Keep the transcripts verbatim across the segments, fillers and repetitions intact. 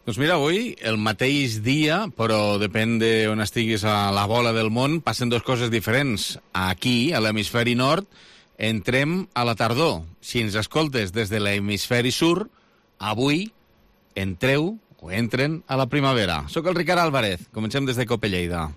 Doncs mira, avui, el mateix dia, però depèn d'on estiguis a la bola del món, passen dues coses diferents. Aquí, a l'hemisferi nord, entrem a la tardor. Si ens escoltes des de l'hemisferi sur, avui entreu o entren a la primavera. Soc el Ricard Álvarez. Comencem des de Cope Lleida.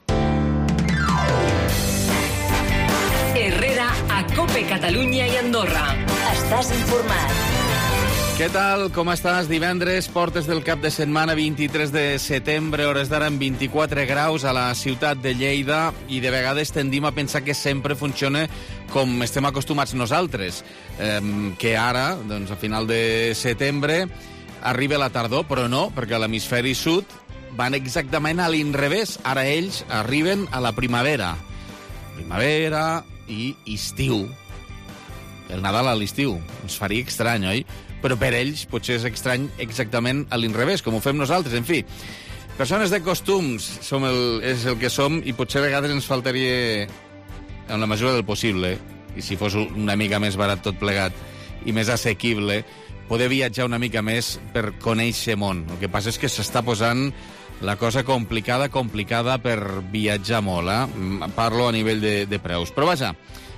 Herrera a Cope Catalunya i Andorra. Estàs informat. Què tal? Com estàs? Divendres, portes del cap de setmana, vint-i-tres de setembre, hores d'ara amb vint-i-quatre graus a la ciutat de Lleida, i de vegades tendim a pensar que sempre funciona com estem acostumats nosaltres, eh, que ara, doncs, a final de setembre, arriba la tardor, però no, perquè a l'hemisferi sud van exactament a l'inrevés. Ara ells arriben a la primavera. Primavera i estiu. El Nadal a l'estiu. Ens faria estrany, oi? Però per ells potser és estrany exactament a l'inrevés, com ho fem nosaltres. En fi, persones de costums som el, és el que som, i potser a vegades ens faltaria, en la mesura del possible, i si fos una mica més barat tot plegat i més assequible, poder viatjar una mica més per conèixer món. El que passa és que s'està posant la cosa complicada, complicada per viatjar molt, eh? Parlo a nivell de, de preus. Però vaja,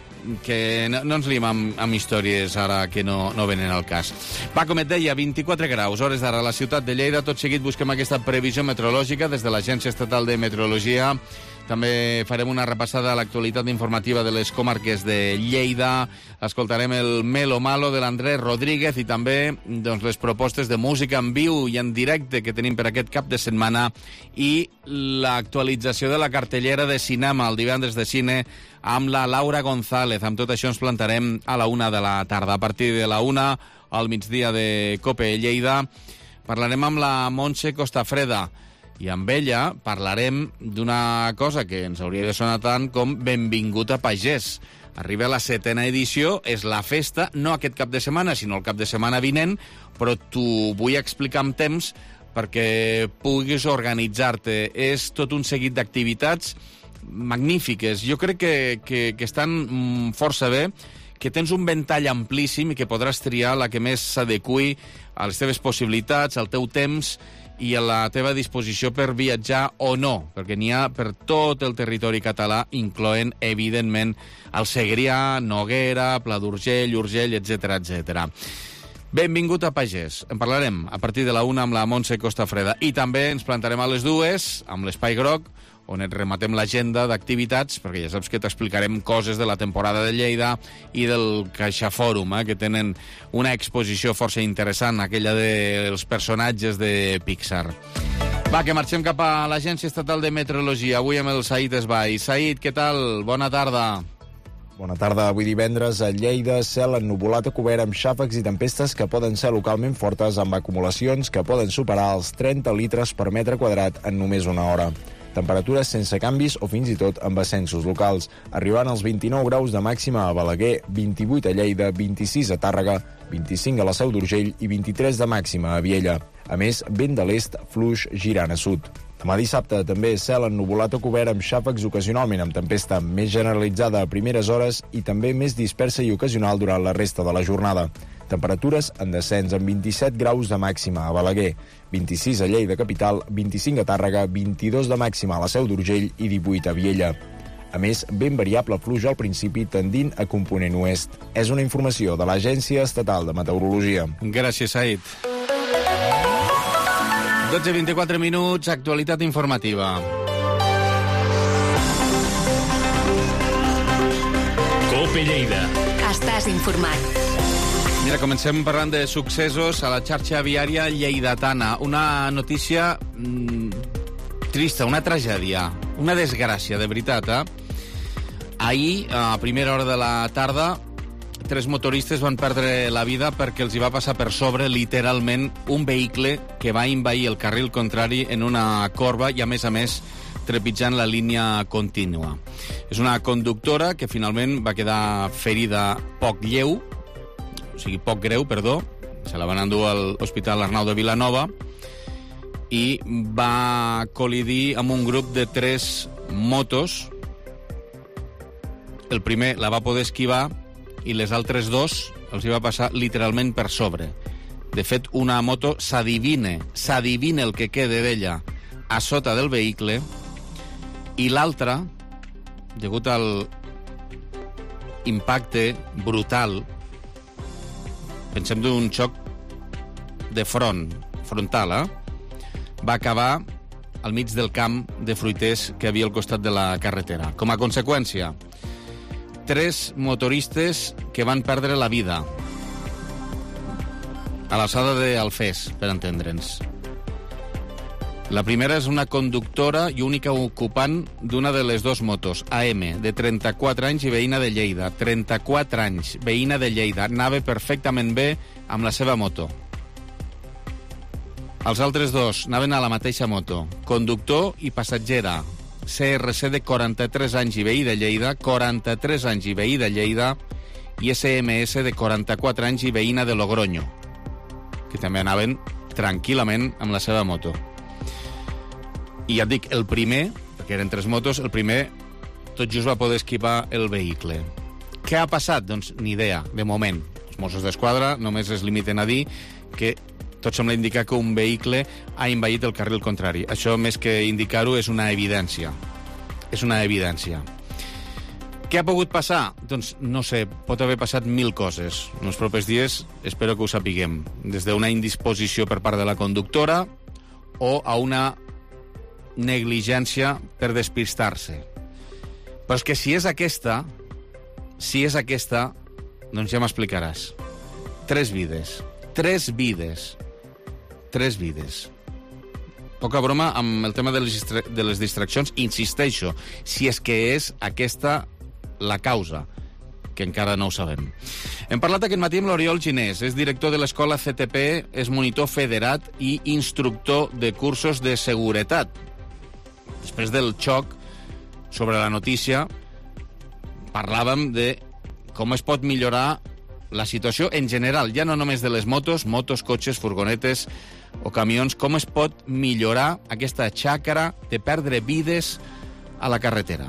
que no, no ens liem amb, amb històries ara que no, no venen al cas. Va, com et deia, vint-i-quatre graus, hores d'ara a la ciutat de Lleida. Tot seguit busquem aquesta previsió meteorològica des de l'Agència Estatal de Meteorologia. També farem una repassada a l'actualitat informativa de les comarques de Lleida. Escoltarem el Melo Malo de l'Andrés Rodríguez i també, doncs, les propostes de música en viu i en directe que tenim per aquest cap de setmana, i l'actualització de la cartellera de cinema, el divendres de cine, amb la Laura González. Amb tot això ens plantarem a la una de la tarda. A partir de la una, al migdia de Cope Lleida, parlarem amb la Montse Costafreda. I amb ella parlarem d'una cosa que ens hauria de sonar tant com Benvingut a Pagès. Arriba la setena edició, és la festa, no aquest cap de setmana, sinó el cap de setmana vinent, però t'ho vull explicar amb temps perquè puguis organitzar-te. És tot un seguit d'activitats magnífiques. Jo crec que, que, que estan força bé, que tens un ventall amplíssim i que podràs triar la que més s'adequi a les teves possibilitats, al teu temps i a la teva disposició per viatjar o no, perquè n'hi ha per tot el territori català, incloent, evidentment, el Segrià, Noguera, Pla d'Urgell, Urgell, etcètera, etcètera. Benvingut a Pagès. En parlarem a partir de la una amb la Montse Costafreda. I també ens plantarem a les dues amb l'Espai Groc, on et rematem l'agenda d'activitats, perquè ja saps que t'explicarem coses de la temporada de Lleida i del CaixaFòrum, eh, que tenen una exposició força interessant, aquella dels personatges de Pixar. Va, que marxem cap a l'Agència Estatal de Meteorologia, avui amb el Saïd Esbai. Saïd, què tal? Bona tarda. Bona tarda. Avui divendres a Lleida, cel ennuvolat a cobert amb xàfecs i tempestes que poden ser localment fortes, amb acumulacions que poden superar els trenta litres per metre quadrat en només una hora. Temperatures sense canvis o fins i tot amb ascensos locals, arribant als vint-i-nou graus de màxima a Balaguer, vint-i-vuit a Lleida, vint-i-sis a Tàrrega, vint-i-cinc a la Seu d'Urgell i vint-i-tres de màxima a Viella. A més, vent de l'est fluix girant a sud. Demà dissabte també cel ennuvolat o cobert amb xàfecs ocasionalment amb tempesta, més generalitzada a primeres hores i també més dispersa i ocasional durant la resta de la jornada. Temperatures en descens amb vint-i-set graus de màxima a Balaguer, vint-i-sis a Lleida capital, vint-i-cinc a Tàrrega, vint-i-dos de màxima a la Seu d'Urgell i divuit a Viella. A més, ben variable fluix al principi tendint a component oest. És una informació de l'Agència Estatal de Meteorologia. Gràcies, Saïd. dotze i vint-i-quatre minuts, actualitat informativa. Cope Lleida. Estàs informat. Mira, comencem parlant de successos a la xarxa viària lleidatana. Una notícia mmm, trista, una tragèdia, una desgràcia, de veritat, eh? Ahir, a primera hora de la tarda, tres motoristes van perdre la vida perquè els hi va passar per sobre, literalment, un vehicle que va envair el carril contrari en una corba i, a més a més, trepitjant la línia contínua. És una conductora que finalment va quedar ferida poc lleu, o sigui, poc greu, perdó, se la van endur a l'Hospital Arnau de Vilanova i va col·lidir amb un grup de tres motos. El primer la va poder esquivar i les altres dos els hi va passar literalment per sobre. De fet, una moto s'adivina, s'adivina el que queda d'ella a sota del vehicle, i l'altra, degut al impacte brutal, pensem d'un xoc de front, frontal, eh? va acabar al mig del camp de fruiters que havia al costat de la carretera. Com a conseqüència, tres motoristes que van perdre la vida a l'alçada d'Alfés, per entendre'ns. La primera és una conductora i única ocupant d'una de les dues motos, A M, de trenta-quatre anys i veïna de Lleida. trenta-quatre anys, veïna de Lleida. Anava perfectament bé amb la seva moto. Els altres dos anaven a la mateixa moto. Conductor i passatgera. C R C de quaranta-tres anys i veí de Lleida, quaranta-tres anys i veí de Lleida, i S M S de quaranta-quatre anys i veïna de Logroño, que també anaven tranquil·lament amb la seva moto. I ja et dic, el primer, perquè eren tres motos, el primer tot just va poder esquivar el vehicle. Què ha passat? Doncs ni idea, de moment. Els Mossos d'Esquadra només es limiten a dir que tot sembla indicar que un vehicle ha envaït el carril contrari. Això, més que indicar-ho, és una evidència. És una evidència. Què ha pogut passar? Doncs no sé, pot haver passat mil coses. En els propers dies espero que ho sapiguem. Des d'una indisposició per part de la conductora o a una negligència per despistar-se. Però és que si és aquesta, si és aquesta, doncs ja m'explicaràs. Tres vides. Tres vides. Tres vides. Poca broma amb el tema de les, de les distraccions. Insisteixo, si és que és aquesta la causa, que encara no ho sabem. Hem parlat aquest matí amb l'Oriol Ginés, és director de l'escola C T P, és monitor federat i instructor de cursos de seguretat. Després del xoc sobre la notícia, parlàvem de com es pot millorar la situació en general, ja no només de les motos, motos, cotxes, furgonetes o camions, com es pot millorar aquesta xàcara de perdre vides a la carretera.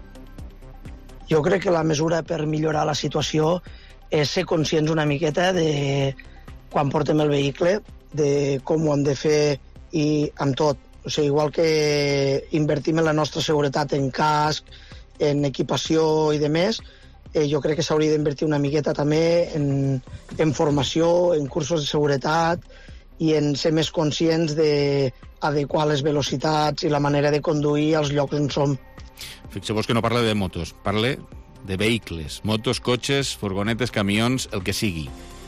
Jo crec que la mesura per millorar la situació és ser conscients una miqueta de quan portem el vehicle, de com ho hem de fer i amb tot. O sigui, igual que invertim en la nostra seguretat en casc, en equipació i demés, eh, jo crec que s'hauria d'invertir una miqueta també en, en formació, en cursos de seguretat i en ser més conscients d'adequar les velocitats i la manera de conduir als llocs on som. Fixeu-vos que no parla de motos, parla de vehicles, motos, cotxes, furgonetes, camions, el que sigui.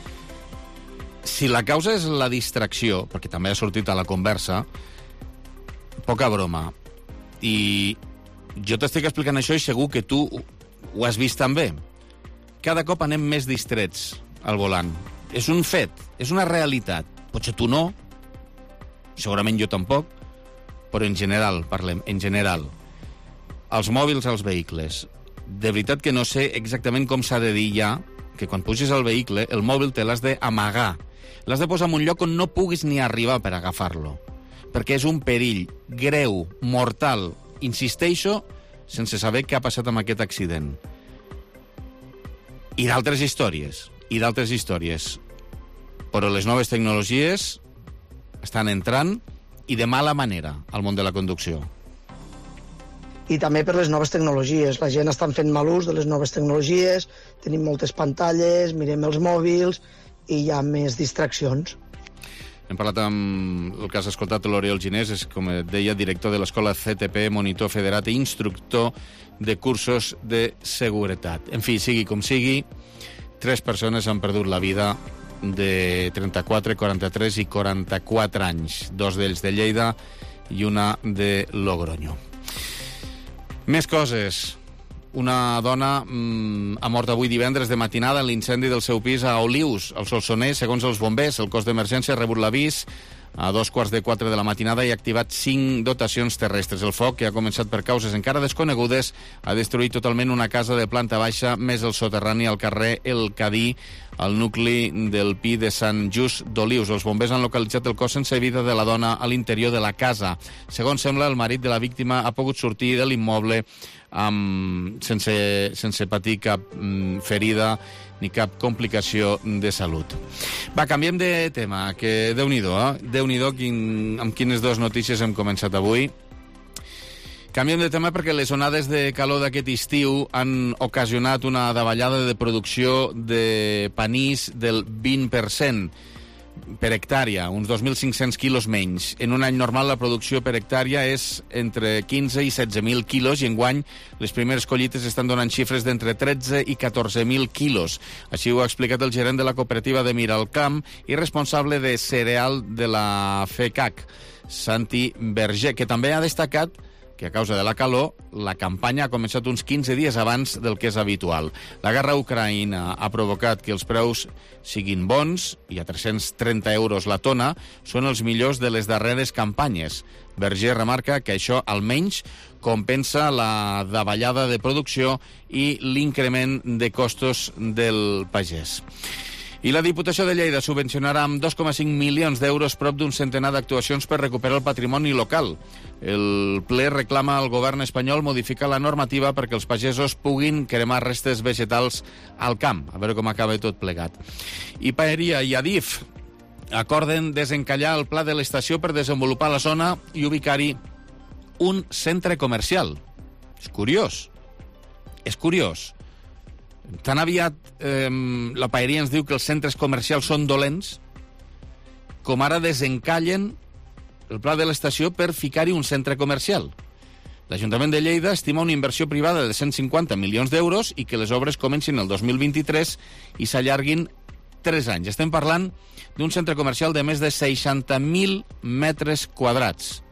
Si la causa és la distracció, perquè també ha sortit a la conversa, poca broma. I jo t'estic explicant això i segur que tu ho has vist també. Cada cop anem més distrets al volant. És un fet, és una realitat. Potser tu no, segurament jo tampoc, però en general, parlem, en general. Els mòbils als vehicles. De veritat que no sé exactament com s'ha de dir ja que quan puges al vehicle el mòbil te l'has d'amagar. L'has de posar en un lloc on no puguis ni arribar per agafar-lo. Perquè és un perill greu, mortal, insisteixo, sense saber què ha passat amb aquest accident. I d'altres històries, i d'altres històries. Però les noves tecnologies estan entrant i de mala manera al món de la conducció. I també per les noves tecnologies. La gent està fent mal ús de les noves tecnologies, tenim moltes pantalles, mirem els mòbils i hi ha més distraccions. Hem parlat amb el que has escoltat, l'Oriol Ginés, és, com et deia, director de l'escola C T P, monitor federat i instructor de cursos de seguretat. En fi, sigui com sigui, tres persones han perdut la vida de trenta-quatre, quaranta-tres i quaranta-quatre anys, dos d'ells de Lleida i una de Logroño. Més coses. Una dona mmm, ha mort avui divendres de matinada en l'incendi del seu pis a Olius, al Solsonès. Segons els bombers, el cos d'emergència ha rebut l'avís a dos quarts de quatre de la matinada i ha activat cinc dotacions terrestres. El foc, que ha començat per causes encara desconegudes, ha destruït totalment una casa de planta baixa més el soterrani al carrer El Cadí, al nucli del Pi de Sant Just d'Olius. Els bombers han localitzat el cos sense vida de la dona a l'interior de la casa. Segons sembla, el marit de la víctima ha pogut sortir de l'immoble amb, sense, sense patir cap mm, ferida ni cap complicació de salut. Va, canviem de tema, que Déu-n'hi-do, eh? Déu-n'hi-do quin, amb quines dues notícies hem començat avui. Canviem de tema perquè les onades de calor d'aquest estiu han ocasionat una davallada de producció de panís del vint per cent per hectàrea, uns dos mil cinc-cents quilos menys. En un any normal la producció per hectàrea és entre quinze i setze mil quilos i enguany les primeres collites estan donant xifres d'entre tretze i catorze mil quilos. Així ho ha explicat el gerent de la cooperativa de Miralcamp i responsable de cereal de la FECAC, Santi Berger, que també ha destacat que a causa de la calor, la campanya ha començat uns quinze dies abans del que és habitual. La guerra a Ucraïna ha provocat que els preus siguin bons i a tres-cents trenta euros la tona són els millors de les darreres campanyes. Berger remarca que això almenys compensa la davallada de producció i l'increment de costos del pagès. I la Diputació de Lleida subvencionarà amb dos coma cinc milions d'euros prop d'un centenar d'actuacions per recuperar el patrimoni local. El ple reclama al govern espanyol modificar la normativa perquè els pagesos puguin cremar restes vegetals al camp. A veure com acaba tot plegat. I Paeria i Adif acorden desencallar el pla de l'estació per desenvolupar la zona i ubicar-hi un centre comercial. És curiós. És curiós. Tan aviat eh, la Paeria ens diu que els centres comercials són dolents, com ara desencallen el pla de l'estació per ficar-hi un centre comercial. L'Ajuntament de Lleida estima una inversió privada de cent cinquanta milions d'euros i que les obres comencin el dos mil vint-i-tres i s'allarguin tres anys. Estem parlant d'un centre comercial de més de seixanta mil metres quadrats.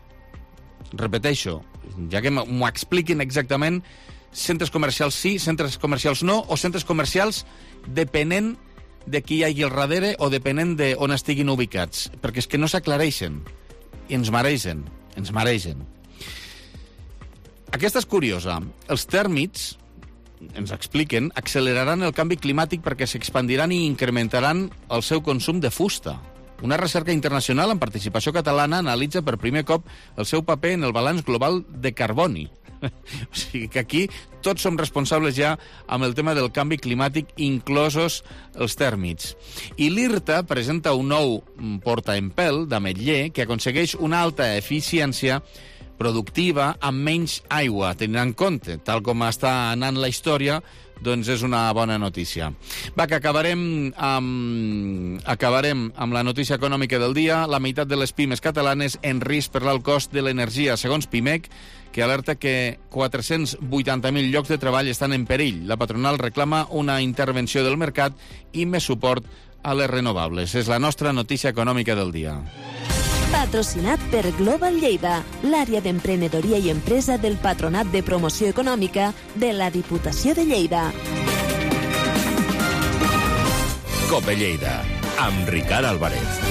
Repeteixo, ja que m'ho expliquin exactament, centres comercials sí, centres comercials no, o centres comercials depenent de qui hi hagi al darrere o depenent de on estiguin ubicats, perquè és que no s'aclareixen i ens maregen, ens maregen. Aquesta és curiosa. Els tèrmits, ens expliquen, acceleraran el canvi climàtic perquè s'expandiran i incrementaran el seu consum de fusta. Una recerca internacional amb participació catalana analitza per primer cop el seu paper en el balanç global de carboni. O sigui que aquí tots som responsables ja amb el tema del canvi climàtic, inclosos els tèrmits. I l'IRTA presenta un nou portaempelt d'ametller que aconsegueix una alta eficiència productiva amb menys aigua, tenint en compte, tal com està anant la història, doncs és una bona notícia. Va, que acabarem amb, acabarem amb la notícia econòmica del dia. La meitat de les pimes catalanes en risc per l'alt cost de l'energia, segons Pimec, que alerta que quatre-cents vuitanta mil llocs de treball estan en perill. La patronal reclama una intervenció del mercat i més suport a les renovables. És la nostra notícia econòmica del dia. Patrocinat per Global Lleida, l'àrea d'emprenedoria i empresa del Patronat de Promoció Econòmica de la Diputació de Lleida. Cope Lleida, amb Ricard Álvarez.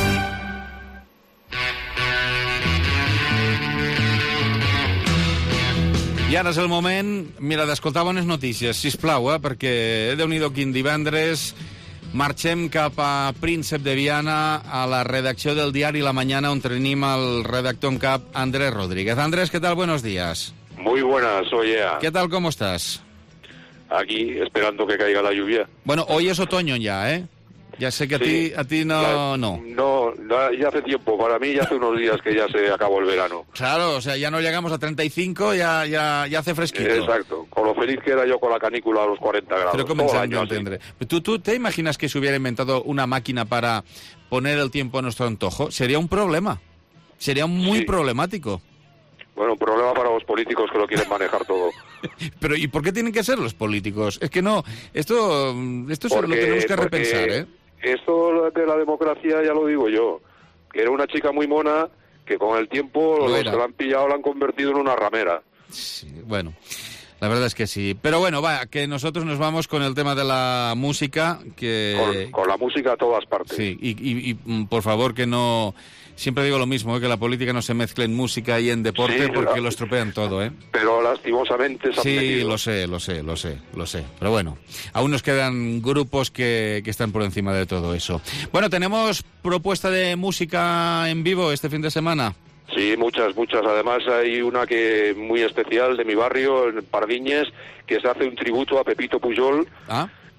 I ara és el moment, mira, d'escoltar bones notícies, sisplau, eh, perquè Déu-n'hi-do quin divendres. Marxem cap a Príncep de Viana, a la redacció del diari La Mañana, on tenim el redactor en cap, Andrés Rodríguez. Andrés, ¿qué tal? Buenos días. Muy buenas, oye. ¿Qué tal? ¿Cómo estás? Aquí, esperando que caiga la lluvia. Bueno, hoy es otoño ya, ¿eh? Ya sé que a sí, ti a ti no, la, no. No, ya hace tiempo. Para mí ya hace unos días que ya se acabó el verano. Claro, o sea, ya no llegamos a treinta y cinco, ya, ya, ya hace fresquito. Exacto. Con lo feliz que era yo con la canícula a los cuarenta grados. Pero comenzando a entender. ¿Tú, ¿Tú te imaginas que se hubiera inventado una máquina para poner el tiempo a nuestro antojo? Sería un problema. Sería muy sí. problemático. Bueno, un problema para los políticos que lo quieren manejar todo. Pero ¿y por qué tienen que ser los políticos? Es que no, esto, esto porque, lo tenemos que repensar, ¿eh? Esto de la democracia ya lo digo yo, que era una chica muy mona que con el tiempo los que la han pillado la han convertido en una ramera. Sí, bueno, la verdad es que sí. Pero bueno, va, que nosotros nos vamos con el tema de la música. que Con, con la música a todas partes. Sí, y, y, y por favor que no... Siempre digo lo mismo, ¿eh? Que la política no se mezcle en música y en deporte, sí, porque la... lo estropean todo, ¿eh? Pero lastimosamente se han Sí, metido. lo sé, lo sé, lo sé, lo sé. Pero bueno, aún nos quedan grupos que, que están por encima de todo eso. Bueno, ¿tenemos propuesta de música en vivo este fin de semana? Sí, muchas, muchas. Además hay una que muy especial de mi barrio, en Pardiñes, que se hace un tributo a Pepito Pujol. ¿Ah?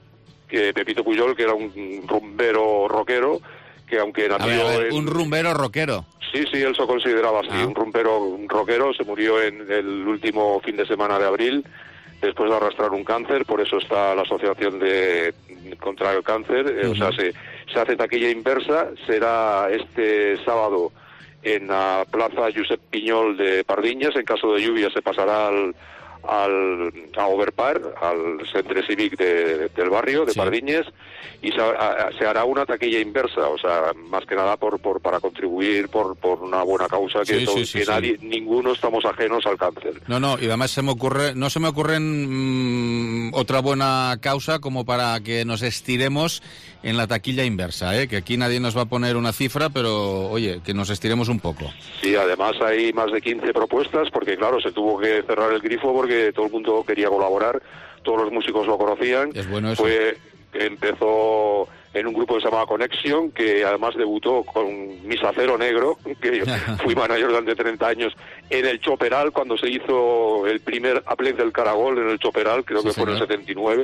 que Pepito Pujol, que era un rumbero rockero, que aunque nació... A ver, a ver, en... un rumbero rockero. Sí, sí, él se consideraba así, ah. un rumbero un rockero, se murió en el último fin de semana de abril, después de arrastrar un cáncer, por eso está la Asociación de contra el Cáncer, uh-huh. o sea, se, se hace taquilla inversa, será este sábado en la Plaza Josep Piñol de Pardiñas, en caso de lluvia se pasará al... al a Overpar, al centre cívic de, de, del barrio de sí. Pardiñas, y se, a, se hará una taquilla inversa, o sea, más que nada por, por para contribuir por, por una buena causa, que, sí, todo, sí, sí, que sí. nadie, ninguno estamos ajenos al cáncer. No, no, y además se me ocurre, no se me ocurren mmm, otra buena causa como para que nos estiremos en la taquilla inversa, ¿eh? Que aquí nadie nos va a poner una cifra, pero oye, que nos estiremos un poco. Sí, además hay más de quince propuestas, porque claro, se tuvo que cerrar el grifo porque todo el mundo quería colaborar, todos los músicos lo conocían. Es bueno eso. Fue, empezó en un grupo que se llamaba Connection, que además debutó con Misacero Negro, que yo fui manager durante treinta años, en el Choperal, cuando se hizo el primer Aplec del Caragol en el Choperal, creo sí, que señor. Fue en el setenta y nueve,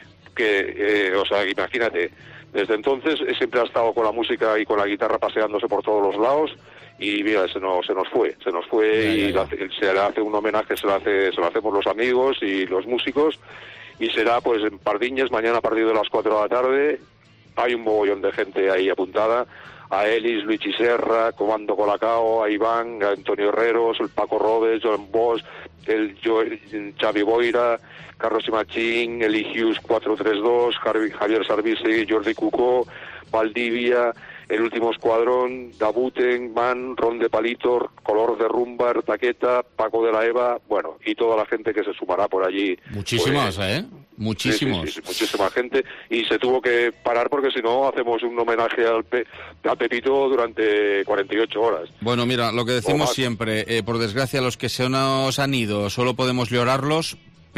que, eh, o sea, imagínate, desde entonces siempre ha estado con la música y con la guitarra paseándose por todos los lados, y mira, se nos, se nos fue, se nos fue, ya, y ya, ya. se le hace un homenaje, se lo, hace, se lo hacemos los amigos y los músicos, y será pues en Pardiñas, mañana a partir de las cuatro de la tarde. Hay un mogollón de gente ahí apuntada, a Elis, Luigi Serra, Comando Colacao, a Iván, a Antonio Herreros, el Paco Robes, Joan Bosch, el, el Xavi Boira, Carlos Imachín, Eligius cuatro tres dos, Javier Sarvisi, Jordi Cucó, Valdivia, El Último Escuadrón, Dabuten, Man, Ron de Palito, Color de Rumba, Taqueta, Paco de la Eva, bueno, y toda la gente que se sumará por allí. Muchísimos, pues, ¿eh? Muchísimos. Sí, sí, sí, muchísima gente, y se tuvo que parar porque si no hacemos un homenaje al, Pe al Pepito durante cuarenta y ocho horas. Bueno, mira, lo que decimos siempre, eh, por desgracia los que se nos han ido solo podemos llorarlos,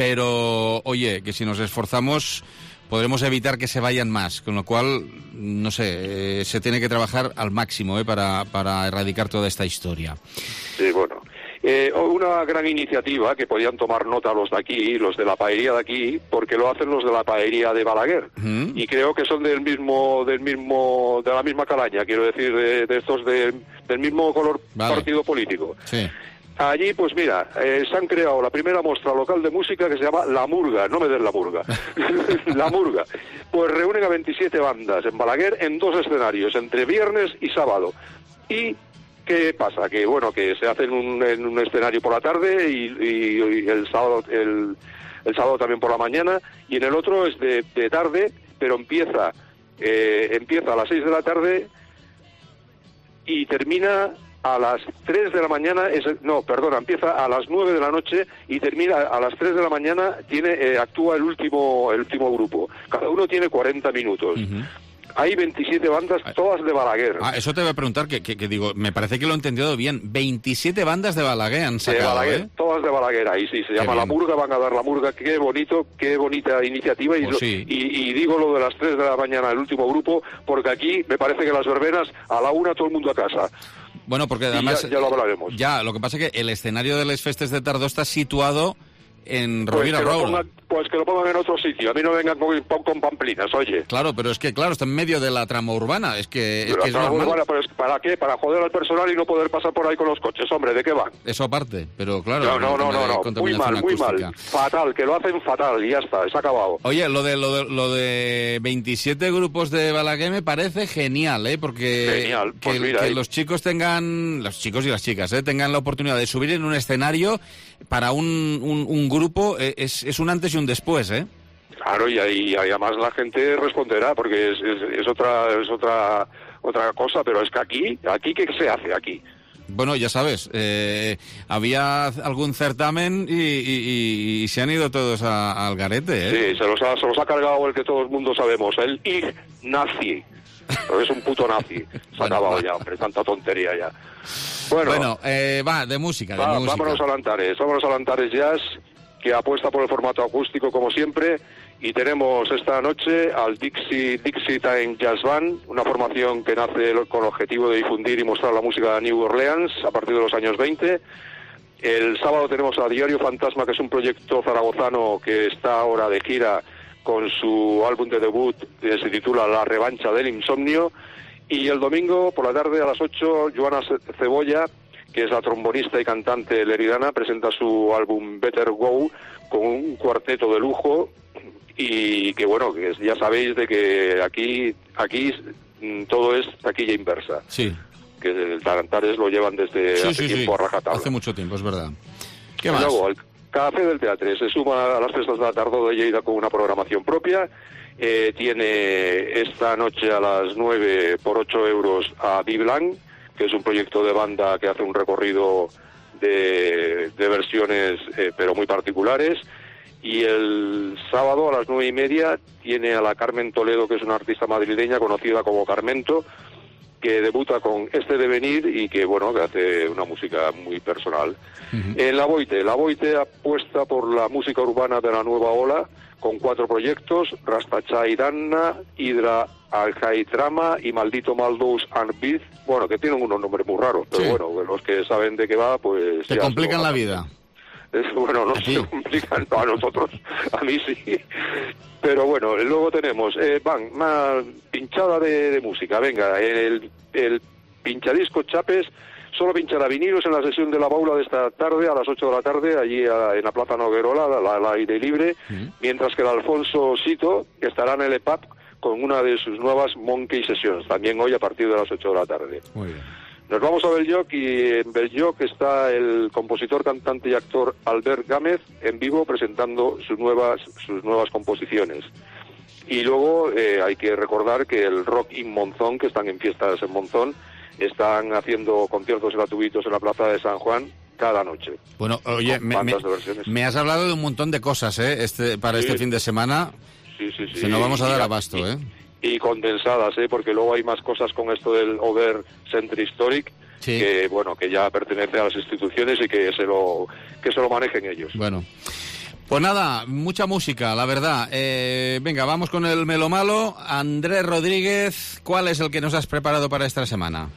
pero oye, que si nos esforzamos podremos evitar que se vayan más, con lo cual, no sé, eh, se tiene que trabajar al máximo eh, para, para erradicar toda esta historia. Sí, bueno. Eh, una gran iniciativa que podían tomar nota los de aquí, los de la paería de aquí, porque lo hacen los de la paería de Balaguer, uh-huh. y creo que son del mismo, del mismo, de la misma calaña, quiero decir, de, de estos de, del mismo color vale. partido político. Sí. Allí, pues mira, eh, se han creado la primera muestra local de música que se llama La Murga, no me des La Murga, La Murga. Pues reúnen a veintisiete bandas en Balaguer en dos escenarios, entre viernes y sábado. ¿Y qué pasa? Que bueno, que se hace en un, en un escenario por la tarde y, y, y el sábado el, el sábado también por la mañana, y en el otro es de, de tarde, pero empieza, eh, empieza a las seis de la tarde y termina a las tres de la mañana, es, no, perdona, empieza a las nueve de la noche y termina a las tres de la mañana, tiene eh, actúa el último el último grupo. Cada uno tiene cuarenta minutos. Uh-huh. Hay veintisiete bandas, todas de Balaguer. Ah, eso te voy a preguntar, que, que, que digo, me parece que lo he entendido bien. veintisiete bandas de Balaguer han sacado, de Balaguer, ¿eh? Todas de Balaguer, ahí sí, se llama La Murga, van a dar La Murga, qué bonito, qué bonita iniciativa. Y, pues sí. y, y digo lo de las tres de la mañana, el último grupo, porque aquí me parece que las verbenas, a la una todo el mundo a casa. Bueno, porque además... Ya, ya lo hablaremos. Ya, lo que pasa es que el escenario de Les Festes de Tardó está situado en pues Rovira Road. Pues que lo pongan en otro sitio, a mí no vengan con, con pamplinas, oye. Claro, pero es que, claro, está en medio de la trama urbana, es que es, la que es trama normal. Urbana, pero es, ¿para qué? Para joder al personal y no poder pasar por ahí con los coches, hombre, ¿de qué van? Eso aparte, pero claro... No, no, no, no, no. muy mal, muy mal, fatal, que lo hacen fatal y ya está, se ha acabado. Oye, lo de, lo de, lo de veintisiete grupos de Balaguer me parece genial, ¿eh? Porque genial. Pues que, mira, que eh. los chicos tengan, los chicos y las chicas, ¿eh? tengan la oportunidad de subir en un escenario para un, un, un grupo, eh, es, es un antes y un después, ¿eh? Claro, y, y, y además la gente responderá, porque es, es, es otra es otra otra cosa, pero es que aquí, aquí ¿qué se hace aquí? Bueno, ya sabes, eh, había algún certamen y, y, y, y se han ido todos a, al garete, ¿eh? Sí, se los, ha, se los ha cargado el que todo el mundo sabemos, el I G nazi. Pero es un puto nazi. Se ha bueno, acabado va. ya, hombre, tanta tontería ya. Bueno, bueno eh, va, de música, de va, música. Vámonos a Antares, vámonos a Antares Jazz, que apuesta por el formato acústico como siempre, y tenemos esta noche al Dixie, Dixie Time Jazz Band, una formación que nace con el objetivo de difundir y mostrar la música de New Orleans a partir de los años veinte. El sábado tenemos a Diario Fantasma, que es un proyecto zaragozano que está ahora de gira con su álbum de debut que se titula La revancha del insomnio. Y el domingo por la tarde a las ocho, Joana Cebolla, que es la trombonista y cantante leridana, presenta su álbum Better Go con un cuarteto de lujo. Y que bueno, que ya sabéis de que aquí aquí todo es taquilla inversa. Sí. Que el Tarantares lo llevan desde sí, hace sí, tiempo sí. a rajatabla. Hace mucho tiempo, es verdad. ¿Qué y más? Luego, el Café del Teatre se suma a las fiestas de la Tardor de Lleida con una programación propia. Eh, tiene esta noche a las nueve por ocho euros a Biblan, que es un proyecto de banda que hace un recorrido de, de versiones, eh, pero muy particulares. Y el sábado a las nueve y media tiene a la Carmen Toledo, que es una artista madrileña conocida como Carmento, que debuta con Este Devenir y que, bueno, que hace una música muy personal. Uh-huh. En La Boite, La Boite apuesta por la música urbana de la nueva ola, con cuatro proyectos: Rastachai Danna, Hidra Aljaitrama y Maldito Maldous Anbid, bueno, que tienen unos nombres muy raros, pero sí. bueno, los que saben de qué va, pues... Te complican la vida. Es, bueno, no se complican, no, a nosotros, a mí sí. Pero bueno, luego tenemos, eh, van, una pinchada de, de música, venga, el, el pinchadisco Chapes solo pinchará vinilos en la sesión de la Baula de esta tarde, a las ocho de la tarde, allí a, en la Plaza Noguerola, al aire libre, uh-huh. mientras que el Alfonso Sito estará en el E P A P con una de sus nuevas Monkey Sessions, también hoy a partir de las ocho de la tarde. Muy bien. Nos vamos a Belloc y en Belloc está el compositor, cantante y actor Albert Gámez en vivo presentando sus nuevas sus nuevas composiciones. Y luego eh, hay que recordar que el Rock in Monzón, que están en fiestas en Monzón, están haciendo conciertos gratuitos en la Plaza de San Juan cada noche. Bueno, oye, me, me, me has hablado de un montón de cosas ¿eh? este, para sí. este fin de semana. Sí, sí, sí. Se nos vamos a dar y, abasto, ¿eh? Y condensadas, ¿eh? Porque luego hay más cosas con esto del Over Centre Historic, sí. que bueno, que ya pertenece a las instituciones y que se lo que se lo manejen ellos. Bueno, pues nada, mucha música, la verdad. Eh, venga, vamos con el melomalo. Andrés Rodríguez, ¿cuál es el que nos has preparado para esta semana?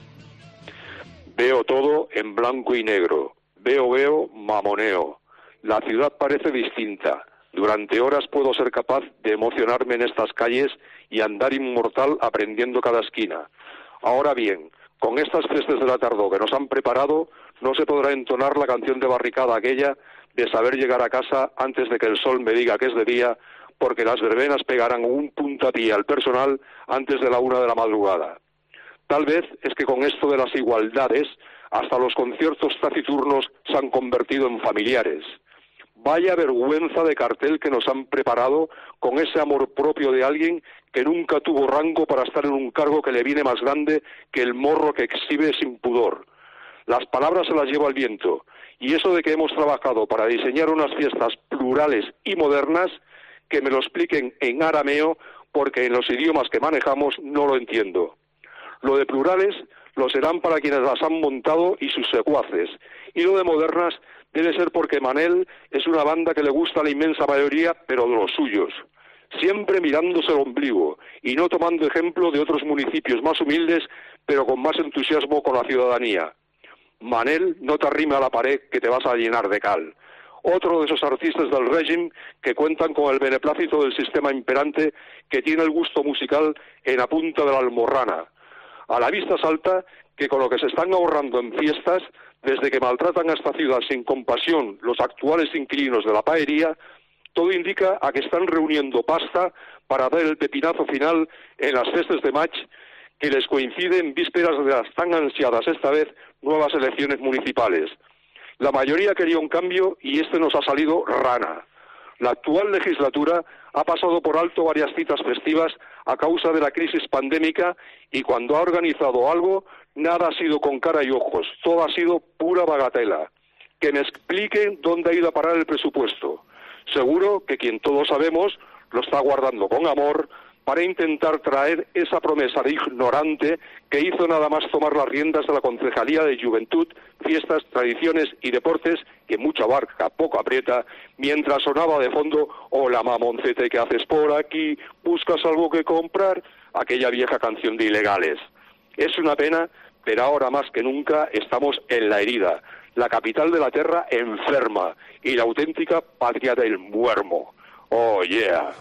Veo todo en blanco y negro. Veo, veo, mamoneo. La ciudad parece distinta. Durante horas puedo ser capaz de emocionarme en estas calles y andar inmortal aprendiendo cada esquina. Ahora bien, con estas fiestas de la tardó que nos han preparado, no se podrá entonar la canción de barricada aquella de saber llegar a casa antes de que el sol me diga que es de día, porque las verbenas pegarán un puntapié al personal antes de la una de la madrugada. Tal vez es que con esto de las igualdades, hasta los conciertos taciturnos se han convertido en familiares. Vaya vergüenza de cartel que nos han preparado con ese amor propio de alguien que nunca tuvo rango para estar en un cargo que le viene más grande que el morro que exhibe sin pudor. Las palabras se las lleva el viento, y eso de que hemos trabajado para diseñar unas fiestas plurales y modernas, que me lo expliquen en arameo, porque en los idiomas que manejamos no lo entiendo. Lo de plurales lo serán para quienes las han montado y sus secuaces, y lo de modernas debe ser porque Manel es una banda que le gusta a la inmensa mayoría, pero de los suyos, siempre mirándose el ombligo y no tomando ejemplo de otros municipios más humildes, pero con más entusiasmo con la ciudadanía. Manel no te arrime a la pared que te vas a llenar de cal. Otro de esos artistas del régimen que cuentan con el beneplácito del sistema imperante, que tiene el gusto musical en la punta de la almorrana. A la vista salta que con lo que se están ahorrando en fiestas, desde que maltratan a esta ciudad sin compasión los actuales inquilinos de la paería, todo indica a que están reuniendo pasta para dar el pepinazo final en las festas de maig, que les coincide en vísperas de las tan ansiadas esta vez nuevas elecciones municipales. La mayoría quería un cambio y este nos ha salido rana. La actual legislatura ha pasado por alto varias citas festivas a causa de la crisis pandémica y cuando ha organizado algo, nada ha sido con cara y ojos, todo ha sido pura bagatela. Que me expliquen dónde ha ido a parar el presupuesto. Seguro que quien todos sabemos lo está guardando con amor para intentar traer esa promesa de ignorante que hizo nada más tomar las riendas de la Concejalía de Juventud, Fiestas, Tradiciones y Deportes, que mucha barca, poco aprieta, mientras sonaba de fondo «Hola mamoncete, ¿qué haces por aquí? ¿Buscas algo que comprar?», aquella vieja canción de Ilegales. Es una pena, pero ahora más que nunca estamos en la herida, la capital de la tierra enferma y la auténtica patria del muermo. ¡Oh, yeah!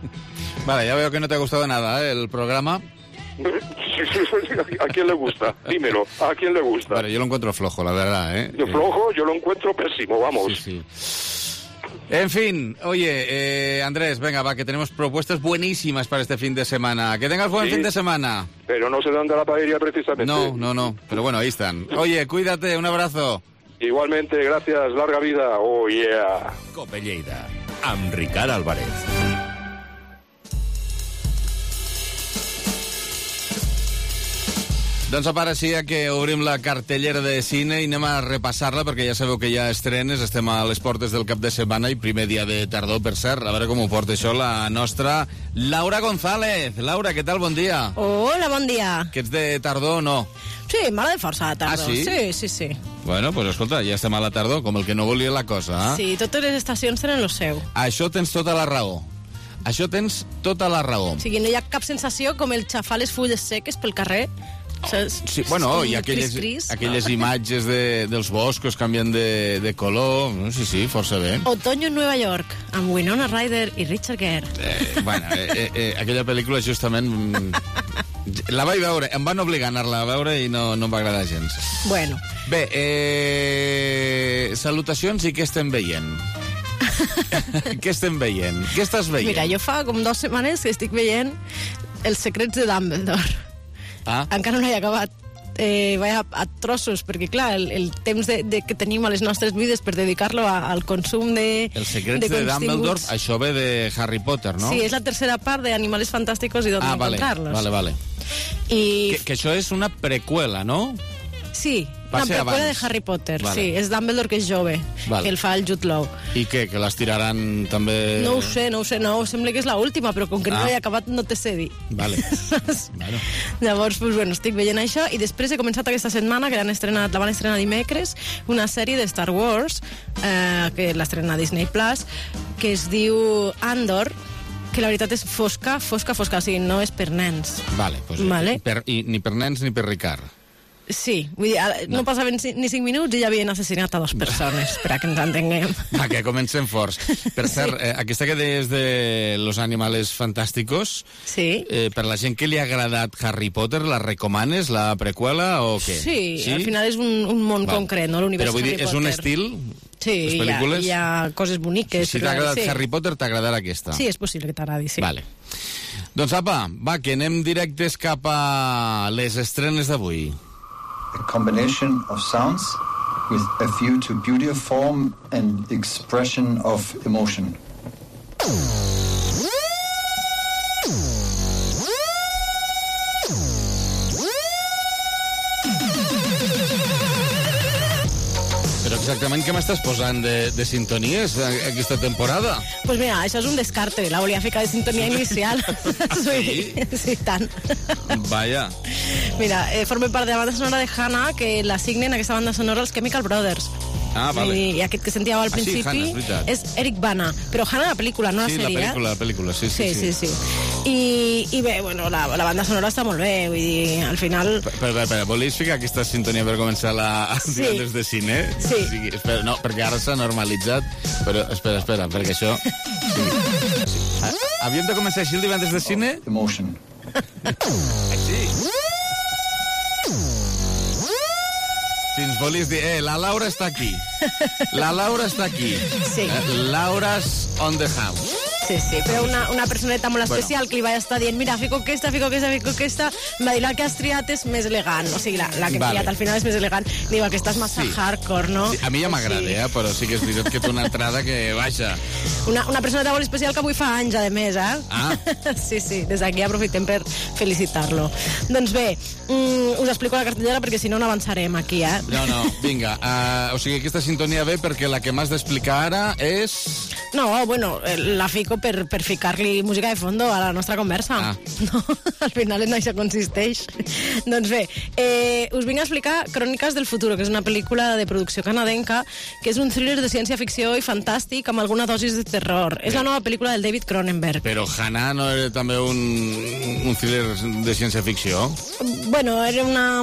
Vale, ya veo que no te ha gustado nada, ¿eh? El programa. ¿A quién le gusta? Dímelo, ¿a quién le gusta? Bueno, yo lo encuentro flojo, la verdad, ¿eh? Yo flojo, yo lo encuentro pésimo, vamos. Sí, sí. En fin, oye, eh, Andrés, venga, va, que tenemos propuestas buenísimas para este fin de semana. Que tengas buen Sí, fin de semana. Pero no se dan de la paella precisamente. No, no, no, pero bueno, ahí están. Oye, cuídate, un abrazo. Igualmente, gracias, larga vida. Oh, yeah. Cope Lleida, amb Ricard Álvarez. Doncs apareixia que obrim la cartellera de cine i anem a repassar-la perquè ja sabeu que hi ha estrenes, estem a les portes del cap de setmana i primer dia de tardor, per cert. A veure com ho porta això la nostra Laura González. Laura, què tal? Bon dia. Hola, bon dia. Que ets de tardor o no? Sí, m'agrada força la tardor. Ah, sí? Sí, sí, sí. Bueno, pues escolta, ja estem a la tardor, com el que no volia la cosa. Eh? Sí, totes les estacions tenen lo seu. Això tens tota la raó. Això tens tota la raó. O sigui, no hi ha cap sensació com el xafar les fulles seques pel carrer. Saps? Sí, bueno, i aquelles, Cris, cris. aquelles imatges de, dels boscos canviant de, de color. Sí, sí, força bé. Otoño en Nueva York, amb Winona Ryder i Richard Gere. Eh, bueno, eh, eh, aquella pel·lícula justament... La vaig veure, em van obligar a anar-la a veure i no, no em va agradar gens. Bueno. Bé, eh, salutacions i què estem veient? Què estem veient? Què estàs veient? Mira, jo fa com dues setmanes que estic veient Els secrets de Dumbledore. Ah. Encara no l'he acabat. Eh, vaig a, a trossos, perquè clar, el, el temps de, de, que tenim a les nostres vides per dedicar-lo a, al consum de Els secrets de, de Dumbledore, això ve de Harry Potter, no? Sí, és la tercera part de Animales Fantásticos i d'on ah, vale, encontrarlos. vale, vale. I... Que, que això és una preqüela, no? Sí, Va una ser preqüela abans. de Harry Potter, Vale. sí. És Dumbledore que és jove, Vale. que el fa el Jude Law. I què, que les tiraran també... No ho sé, no ho sé, no, sembla que és l'última, però com que Ah. no l'he acabat no te sé dir. Vale. Bueno. Llavors, pues, bueno, estic veient això i després he començat aquesta setmana, que l'han estrenat, la van estrenar dimecres, una sèrie de Star Wars, eh, que l'estrena a Disney Plus, que es diu Andor, que la veritat és fosca, fosca, fosca, o sigui, no és per nens. Vale, pues, Vale. Per, i, ni per nens ni per Ricard. Sí, vull dir, no, no passaven ni cinc minuts i ja havien assassinat a dues persones, per a que ens entenguem. Va, que comencem forts. Per cert, eh, aquesta que deies de Los Animales Fantásticos, Sí. eh, per la gent que li ha agradat Harry Potter, la recomanes, la preqüela o què? Sí, sí? Al final és un, un món Val. concret, no l'univers Però vull dir, Harry és un Potter. estil... Sí, les hi ha, pel·lícules? hi ha coses boniques. Si t'ha però- agradat sí. Harry Potter, t'agradarà aquesta. Sí, és possible que t'agradi, sí. Vale. Doncs apa, va, que anem directes cap a les estrenes d'avui. A combination of sounds with a view to beauty of form and expression of emotion. Però exactament què m'estàs posant de, de sintonies a- aquesta temporada? Pues mira, això és un descarte, la volia ficar de sintonia inicial. Sí? Sí, tant. Vaja. Mira, eh, forma part de la banda sonora de Hannah, que la signen aquesta banda sonora els Chemical Brothers. Ah, vale. I, i aquest que sentíeu al Ah, sí, principi Hannah, és veritat. és Eric Bana, però Hannah la pel·lícula, no Sí, la la sèrie, pel·lícula, eh? la pel·lícula, sí, sí, Sí, sí, sí. I, i bé, bueno, la, la banda sonora està molt bé, vull dir, al final... Espera, espera, espera, volies ficar aquesta sintonia per començar la Sí. divendres de cine? Sí. O sigui, espera, no, perquè ara s'ha normalitzat, però espera, espera, perquè això... Sí. Sí. Ah, havíem de començar així el divendres de cine? Emotion. Sí. Si ens volies dir, eh, la Laura està aquí. La Laura està aquí. Sí. Eh, Laura's on the house. Sí, sí, però una, una personeta molt Bueno. especial que li vaig estar dient, mira, fico aquesta, fico aquesta, fico aquesta, em va dir, la que has triat és més elegant, o sigui, la, la que he Vale. triat al final és més elegant. Diu, aquesta és massa Sí. hardcore, no? Sí, a mi ja m'agrada, Sí. eh, però sí que és veritat que té una entrada que baixa. Una, una personeta molt especial que avui fa anys, a més, eh? Ah. Sí, sí, des d'aquí aprofitem per felicitar-lo. Doncs bé, mm, us explico la cartellera perquè si no no avançarem aquí, eh? No, no, vinga. Uh, o sigui, aquesta sintonia ve perquè la que m'has d'explicar ara és... No, bueno, eh, la fico per, per ficar-li música de fondo a la nostra conversa. Ah. No, al final en això consisteix. Doncs bé, eh, us vinc a explicar Cròniques del futuro, que és una pel·lícula de producció canadenca, que és un thriller de ciència-ficció i fantàstic amb alguna dosis de terror. És la nova pel·lícula del David Cronenberg. Però Hannah no era també un, un thriller de ciència-ficció? Bueno, era una...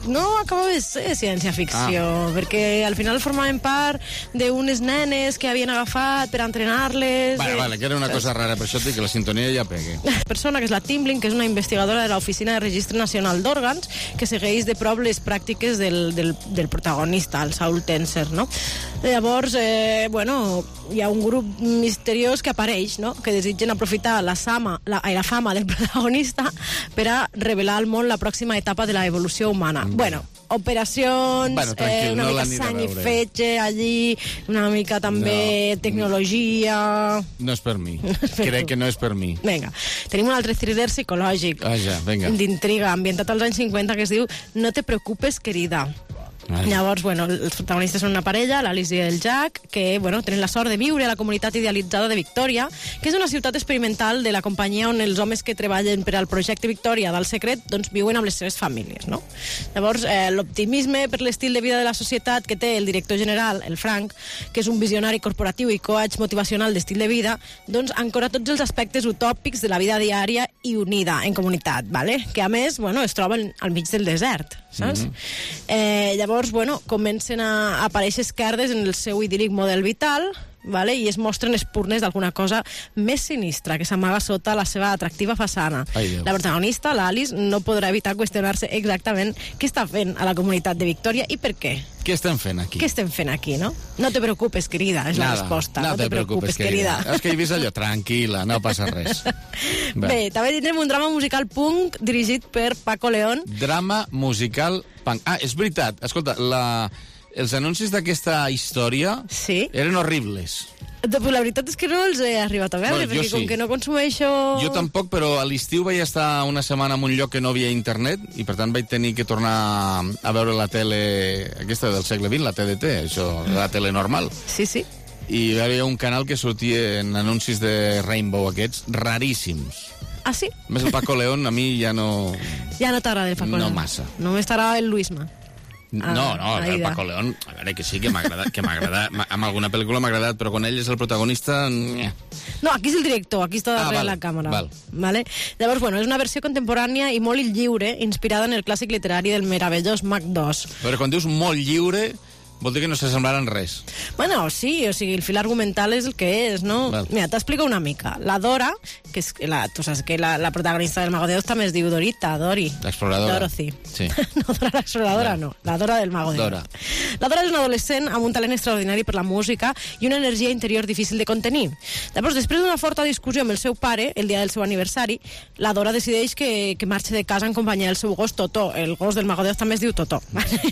no acaba de ser ciència-ficció, Ah. perquè al final formaven part d'unes nenes que havien agafat per entrenar-les... Vale, de... vale, que era una cosa rara, per això et dic que la sintonia ja pegue. Persona que és la Timblin, que és una investigadora de l'Oficina de Registre Nacional d'Òrgans, que segueix de prop les pràctiques del, del, del protagonista, el Saul Tenser, no? Llavors, eh, bueno, hi ha un grup misteriós que apareix, no?, que desitgen aprofitar la, sama, la, la fama del protagonista per a revelar al món la pròxima etapa de la evolució humana. Mm. Bueno, operacions, bueno, tranquil, eh, una no mica l'aniré a sang i veure. fetge allí, una mica també No. tecnologia... No és per mi. No és per Crec tu. que no és per mi. Vinga, tenim un altre thriller psicològic Ah, ja, vinga. d'intriga, ambientat als anys cinquanta, que es diu No te preocupes, querida. Vale. Llavors, bueno, els protagonistes són una parella, l'Alice i el Jack, que, bueno, tenen la sort de viure a la comunitat idealitzada de Victòria, que és una ciutat experimental de la companyia on els homes que treballen per al projecte Victòria del secret, doncs viuen amb les seves famílies, no? Llavors, eh, l'optimisme per l'estil de vida de la societat que té el director general, el Frank, que és un visionari corporatiu i coach motivacional d'estil de vida, doncs ancora tots els aspectes utòpics de la vida diària i unida en comunitat, vale? Que a més, bueno, es troben al mig del desert, saps? Mm-hmm. eh, llavors, bueno, comencen a aparèixer esquerdes en el seu idíl·lic model vital, vale? I es mostren espurnes d'alguna cosa més sinistra que s'amaga sota la seva atractiva façana. Ai, Déu. La protagonista, l'Alice, no podrà evitar qüestionar-se exactament què està fent a la comunitat de Victòria i per què. Què estem fent aquí? Què estem fent aquí, no? No te preocupes, querida, és la resposta. No te preocupes, querida. És que he vist allò, tranquil·la, no passa res. Bé, també tindrem un drama musical punk dirigit per Paco León. Drama musical punk. Ah, és veritat. Escolta, la... els anuncis d'aquesta història Sí. eren horribles. La veritat és que no els he arribat a veure, Bueno, jo perquè com sí. que no consumeixo... Jo tampoc, però a l'estiu vaig estar una setmana en un lloc que no havia internet i per tant vaig tenir que tornar a veure la tele aquesta del segle vint, la T D T, això, la tele normal. Sí, sí. I hi havia un canal que sortia en anuncis de Rainbow aquests, raríssims. Ah, sí? A més, el Paco León a mi ja no... Ja no t'agrada el Paco No León. massa. Només t'agrada el Luisma. Ah, No, no, el Aida. Paco León, a veure, que sí, que m'ha agradat, que m'ha agradat, m'ha- amb alguna pel·lícula m'ha agradat, però quan ell és el protagonista... nyeh. No, aquí és el director, aquí està Ah, darrere val, la càmera. val. Vale? Llavors, bueno, és una versió contemporània i molt lliure, inspirada en el clàssic literari del meravellós Mac dos. Però quan dius molt lliure, vol dir que no s'assemblaran res. Bueno, sí, o sigui, el fil argumental és el que és, no? Val. Mira, t'explico una mica. La Dora, que és la, tu saps que la, la protagonista del Mago de Oz també es diu Dorita, Dori. L'exploradora. Dorothy. Sí. No, Dora l'exploradora, no. La Dora del Mago de Oz. Dora. La Dora és una adolescent amb un talent extraordinari per la música i una energia interior difícil de contenir. Llavors, després d'una forta discussió amb el seu pare, el dia del seu aniversari, la Dora decideix que, que marxi de casa en companyia del seu gos Totó. El gos del Mago de Oz també es diu Totó.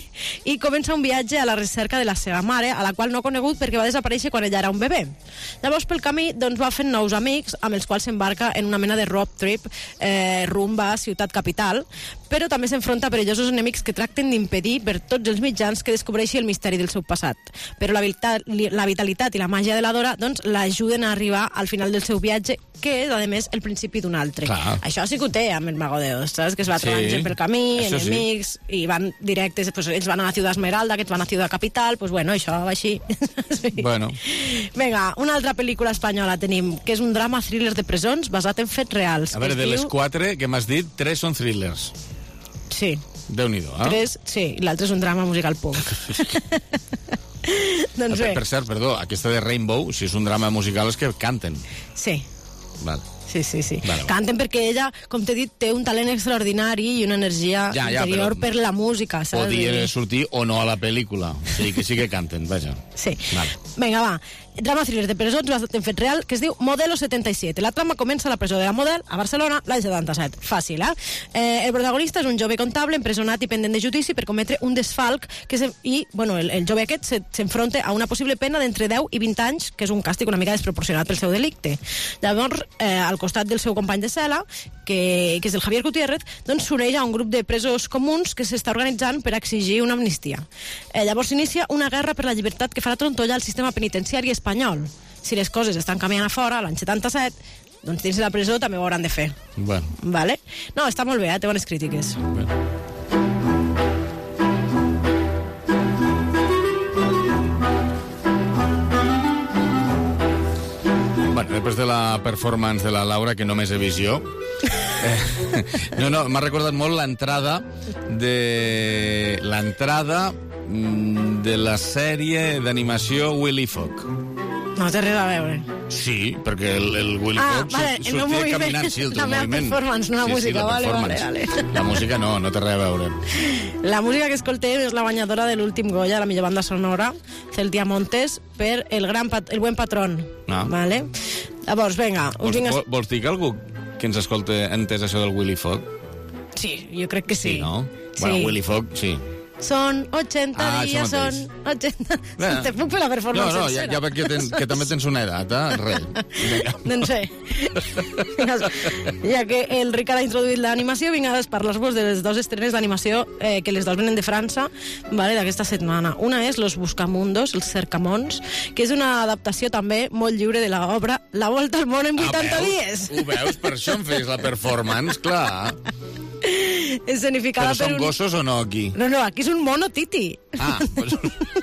I comença un viatge a la recerca de la seva mare, a la qual no ha conegut perquè va desaparèixer quan ella era un bebè. Llavors, pel camí, doncs, va fent nous amics amb els quals s'embarca en una mena de road trip eh, rumb a ciutat capital, però també s'enfronta a perillosos enemics que tracten d'impedir per tots els mitjans que descobreixi el misteri del seu passat. Però la, vitalitat, la vitalitat i la màgia de la Dora doncs, l'ajuden a arribar al final del seu viatge, que és, a més, el principi d'un altre. Clar. Això sí que ho té amb el Mago de Oz, saps? Que es va trobant Sí, gent pel camí, això sí. enemics, i van directes, pues, ells van a la ciutat Esmeralda, aquests van a ciutat capital, pues bueno, això va així. Sí. Bueno. Vinga, una altra pel·lícula espanyola tenim, que és un drama thriller de presons basat en fets reals. A veure, que es de les diu- quatre que m'has dit, tres són thrillers. Sí, Déu-n'hi-do, eh? tres, sí, i l'altre és un drama musical punk. Doncs Per, bé, per cert, perdó, aquesta de Rainbow, si és un drama musical, és que canten. sí. Val. Sí, sí, sí. Vale, vale. Canten perquè ella, com t'he dit, té un talent extraordinari i una energia Ja, ja, interior però per la música, saps? Podia sortir o no a la pel·lícula. O sigui que sí que canten, vaja. Sí. Vale. Vinga, va. Drama thriller de presons basat en fet real que es diu Modelo setenta i set. La trama comença a la presó de la Model a Barcelona l'any setanta-set. Fàcil, eh? eh? El protagonista és un jove comptable empresonat i pendent de judici per cometre un desfalc que se... i, bueno, el, el jove aquest s'enfronta a una possible pena d'entre deu i vint anys, que és un càstig una mica desproporcionat pel seu delicte. Llavors, eh, al costat del seu company de cel·la, que, que és el Javier Gutiérrez, doncs s'uneix a un grup de presos comuns que s'està organitzant per exigir una amnistia. Eh, llavors s'inicia una guerra per la llibertat que farà trontolla al sistema penitenciari espanyol. Si les coses estan canviant a fora, l'any setanta-set, doncs dins de la presó també ho hauran de fer. Bueno, Vale? No, està molt bé, eh? Té bones crítiques. bueno. Bueno, després de la performance de la Laura, que només he vist jo, Eh, no, no, m'ha recordat molt l'entrada de... l'entrada de la sèrie d'animació Willy Fogg. No té res a veure. Sí, perquè el, el Willy ah, Fogg vale, surt, sortia moviment, caminant, sí, el teu la moviment. La performance, no la sí, música, sí, la vale, vale, vale. La música no, no té res a veure. La música que escoltem és la guanyadora de l'últim Goya, la millor banda sonora, Celtia Montes, per El gran pat el buen patrón. Ah. Vale? Llavors, vinga. Vols, vinga... vol, vols dir que algú que ens escolta entès això del Willy Fogg? Sí, jo crec que sí. Sí, no? Sí. Bueno, Willy Fogg, sí. Són ochenta ah, dies, són ochenta... Bé. Te puc fer la performance No, no, ja, ja veig que, ten, que també tens una edat, eh? Res. Doncs sé. Ja que el Ricard ha introduït l'animació, vinc a parlar-vos de les dues estrenes d'animació eh, que les dues venen de França, vale, d'aquesta setmana. Una és Los Buscamundos, els Cercamons, que és una adaptació també molt lliure de l'obra La Volta al món en vuitanta ah, dies. Ho veus? Per això em fes la performance, clar. Escenificada Però són per un... gossos o no, aquí? No, no, aquí és un mono titi. Ah, pues...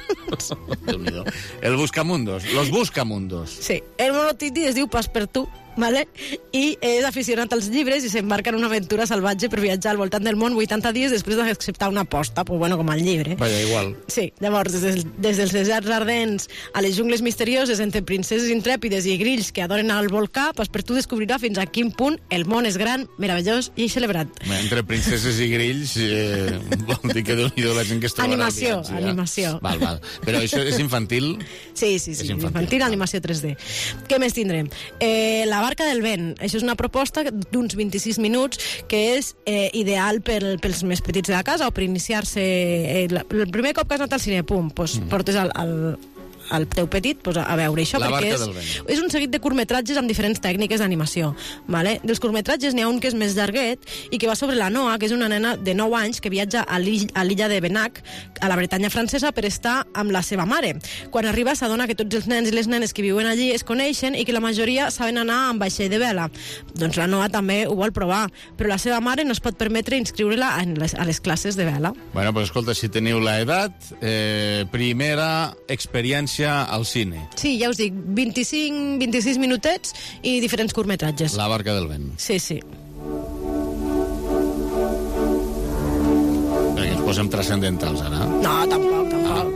El Buscamundos, los Buscamundos. Sí, el mono titi es diu Passepartout, vale? I és aficionat als llibres i s'embarca en una aventura salvatge per viatjar al voltant del món vuitanta dies després d'acceptar una aposta, pues bueno, com al llibre. Vaja, igual. Sí, llavors, des, del, des dels deserts ardents a les jungles misterioses, entre princeses intrèpides i grills que adoren al volcà, Passepartout descobrirà fins a quin punt el món és gran, meravellós i celebrat. Entre princeses i grills, eh, vol dir que Déu-n'hi-do la gent que es trobarà animació, viatge, animació. Ja? Val, val. Però això és infantil? Sí, sí, sí, és infantil, infantil, animació tres D. Què més tindrem? Eh, la Barca del Vent. Això és una proposta d'uns vint-i-sis minuts que és eh, ideal per, pels més petits de la casa o per iniciar-se... Eh, el primer cop que has anat al cine, pum, pues, mm. portes al, al, al teu petit pues, a veure això, la perquè és, és un seguit de curtmetratges amb diferents tècniques d'animació. Vale? Dels curtmetratges n'hi ha un que és més llarguet i que va sobre la Noa, que és una nena de nou anys que viatja a l'illa de Benac, a la Bretanya francesa, per estar amb la seva mare. Quan arriba s'adona que tots els nens i les nenes que viuen allí es coneixen i que la majoria saben anar amb vaixell de vela. Doncs la Noa també ho vol provar, però la seva mare no es pot permetre inscriure-la a les classes de vela. Bueno, pues escolta, si teniu l'edat, eh, primera experiència al cine. Sí, ja us dic, vint-i-cinc vint-i-sis minutets i diferents curtmetratges. La Barca del Vent. Sí, sí. Perquè ens posem transcendentals, ara. No, tampoc, tampoc.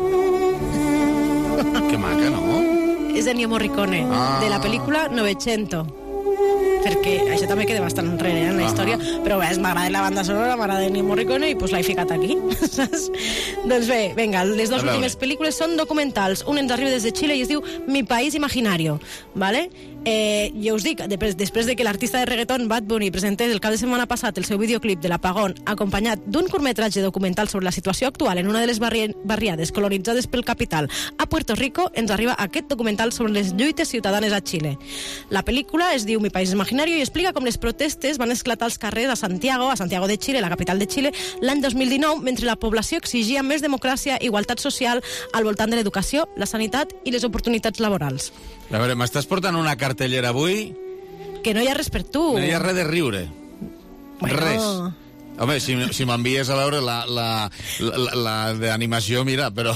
Ah. Que maca, no? És de Ennio Morricone, ah. de la pel·lícula Novecento. Perquè això també queda bastant enrere eh, en la història, uh -huh. però bé, m'agrada la banda sonora, m'agrada Ennio Morricone i pues l'he ficat aquí. Doncs bé, vinga, les dues últimes pel·lícules són documentals. Un ens arriba des de Xile i es diu Mi País Imaginario, ¿vale? Eh, jo us dic, després, després de que l'artista de reggaeton Bad Bunny presentés el cap de setmana passat el seu videoclip de l'Apagón, acompanyat d'un curtmetratge documental sobre la situació actual en una de les barri barriades colonitzades pel capital a Puerto Rico, ens arriba aquest documental sobre les lluites ciutadanes a Xile. La pel·lícula es diu Mi País Imaginario i explica com les protestes van esclatar als carrers a Santiago, a Santiago de Xile, la capital de Xile, l'any dos mil dinou, mentre la població exigia més democràcia i igualtat social al voltant de l'educació, la sanitat i les oportunitats laborals. A veure, m'estàs portant una cartellera avui? Que no hi ha res per tu. No hi ha res de riure. Bueno. Res. Home, si, si m'envies a veure la, la, la, la, la d'animació, mira, però...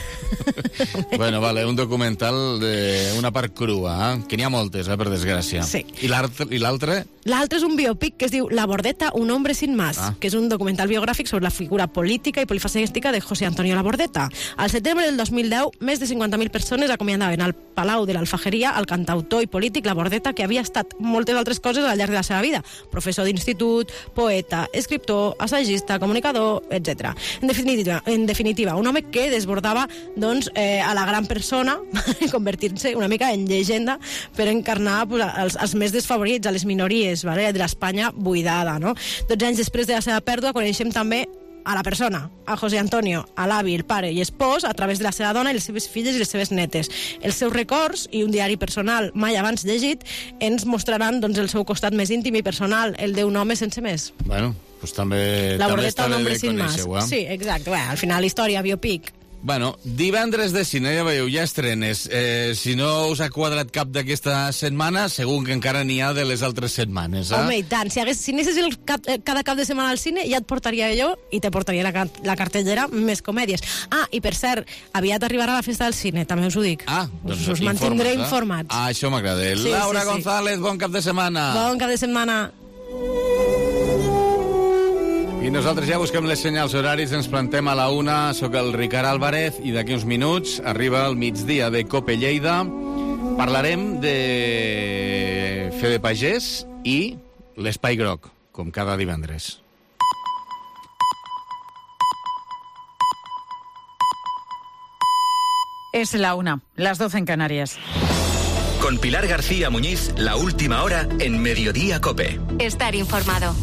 Bueno, vale, un documental d'una part crua, eh? Que n'hi ha moltes, eh, per desgràcia. Sí. I l'altre? L'altre és un biopic que es diu La Bordeta, un hombre sin más, ah. que és un documental biogràfic sobre la figura política i polifacètica de José Antonio Labordeta. Al setembre del dos mil deu, més de cinquanta mil persones acomiadaven al Palau de l'Alfajeria al cantautor i polític Labordeta, que havia estat moltes altres coses al llarg de la seva vida. Professor d'institut, poeta, escriptor, assagista, comunicador, etcètera. En definitiva, en definitiva, un home que desbordava doncs, eh, a la gran persona, convertir-se una mica en llegenda per encarnar pues, els, els més desfavorits, a les minories, vale? De l'Espanya buidada. No? Dotze anys després de la seva pèrdua coneixem també a la persona, a José Antonio, a l'avi, el pare i espòs, a través de la seva dona i les seves filles i les seves netes. Els seus records i un diari personal mai abans llegit ens mostraran doncs, el seu costat més íntim i personal, el d'un home sense més. Bueno, pues també, la també està bé de conèixer-ho. Eh? Sí, exacte. Bé, al final, història, biopic. Bueno, divendres de cine, ja veieu, ja estrenes. Eh, si no us ha quadrat cap d'aquesta setmana, segur que encara n'hi ha de les altres setmanes. Eh? Home, i tant. Si, hagués, si anessis el cap, cada cap de setmana al cine, ja et portaria jo i te portaria la, la cartellera més comèdies. Ah, i per cert, aviat arribarà la festa del cine, també us ho dic. Ah, doncs us mantindré informes, informats. Ah, això m'agrada. Sí, Laura sí, sí. González, bon cap de setmana. Bon cap de setmana. I nosaltres ja busquem les senyals horaris, ens plantem a la una, sóc el Ricard Álvarez, i d'aquí uns minuts arriba el migdia de Cope Lleida. Parlarem de Fe de Pagès i l'Espai Groc, com cada divendres. Es la una, las doce en Canarias. Con Pilar García Muñiz, la última hora en Mediodía Cope. Estar informado.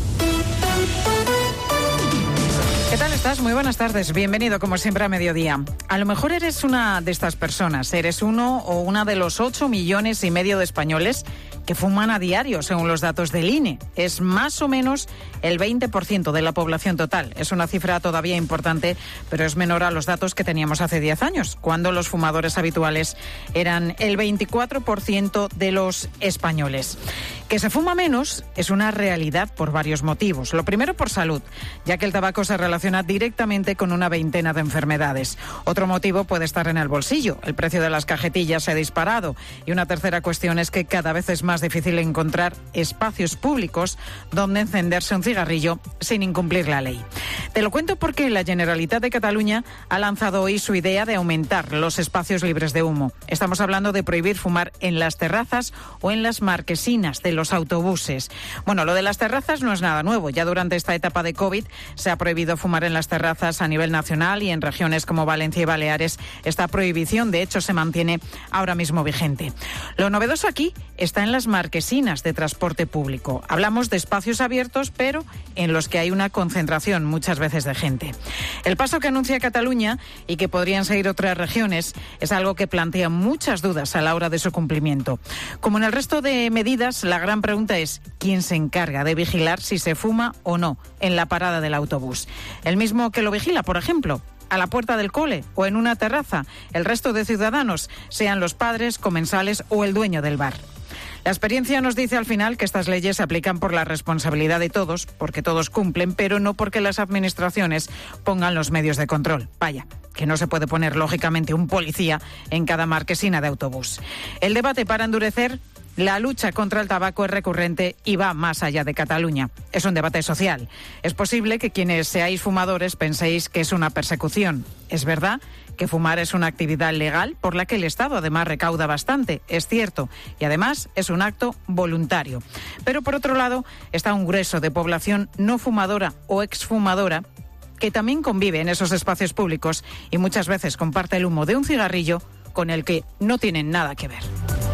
¿Qué tal estás? Muy buenas tardes. Bienvenido, como siempre, a Mediodía. A lo mejor eres una de estas personas. Eres uno o una de los ocho millones y medio de españoles que fuman a diario, según los datos del I N E. Es más o menos el veinte por ciento de la población total. Es una cifra todavía importante, pero es menor a los datos que teníamos hace diez años, cuando los fumadores habituales eran el veinticuatro por ciento de los españoles. Que se fuma menos es una realidad por varios motivos. Lo primero, por salud, ya que el tabaco se relaciona directamente con una veintena de enfermedades. Otro motivo puede estar en el bolsillo. El precio de las cajetillas se ha disparado. Y una tercera cuestión es que cada vez es más difícil encontrar espacios públicos donde encenderse un cigarrillo sin incumplir la ley. Te lo cuento porque la Generalitat de Cataluña ha lanzado hoy su idea de aumentar los espacios libres de humo. Estamos hablando de prohibir fumar en las terrazas o en las marquesinas de los autobuses. Bueno, lo de las terrazas no es nada nuevo. Ya durante esta etapa de COVID se ha prohibido fumar en las terrazas a nivel nacional, y en regiones como Valencia y Baleares esta prohibición, de hecho, se mantiene ahora mismo vigente. Lo novedoso aquí está en las marquesinas de transporte público. Hablamos de espacios abiertos, pero en los que hay una concentración muchas veces de gente. El paso que anuncia Cataluña, y que podrían seguir otras regiones, es algo que plantea muchas dudas a la hora de su cumplimiento. Como en el resto de medidas, la gran pregunta es ¿quién se encarga de vigilar si se fuma o no en la parada del autobús? El mismo que lo vigila, por ejemplo, a la puerta del cole o en una terraza. El resto de ciudadanos, sean los padres, comensales o el dueño del bar. La experiencia nos dice al final que estas leyes se aplican por la responsabilidad de todos, porque todos cumplen, pero no porque las administraciones pongan los medios de control. Vaya, que no se puede poner lógicamente un policía en cada marquesina de autobús. El debate para endurecer la lucha contra el tabaco es recurrente y va más allá de Cataluña. Es un debate social. Es posible que quienes seáis fumadores penséis que es una persecución. Es verdad que fumar es una actividad legal por la que el Estado además recauda bastante, es cierto, y además es un acto voluntario. Pero por otro lado está un grueso de población no fumadora o exfumadora que también convive en esos espacios públicos y muchas veces comparte el humo de un cigarrillo con el que no tienen nada que ver.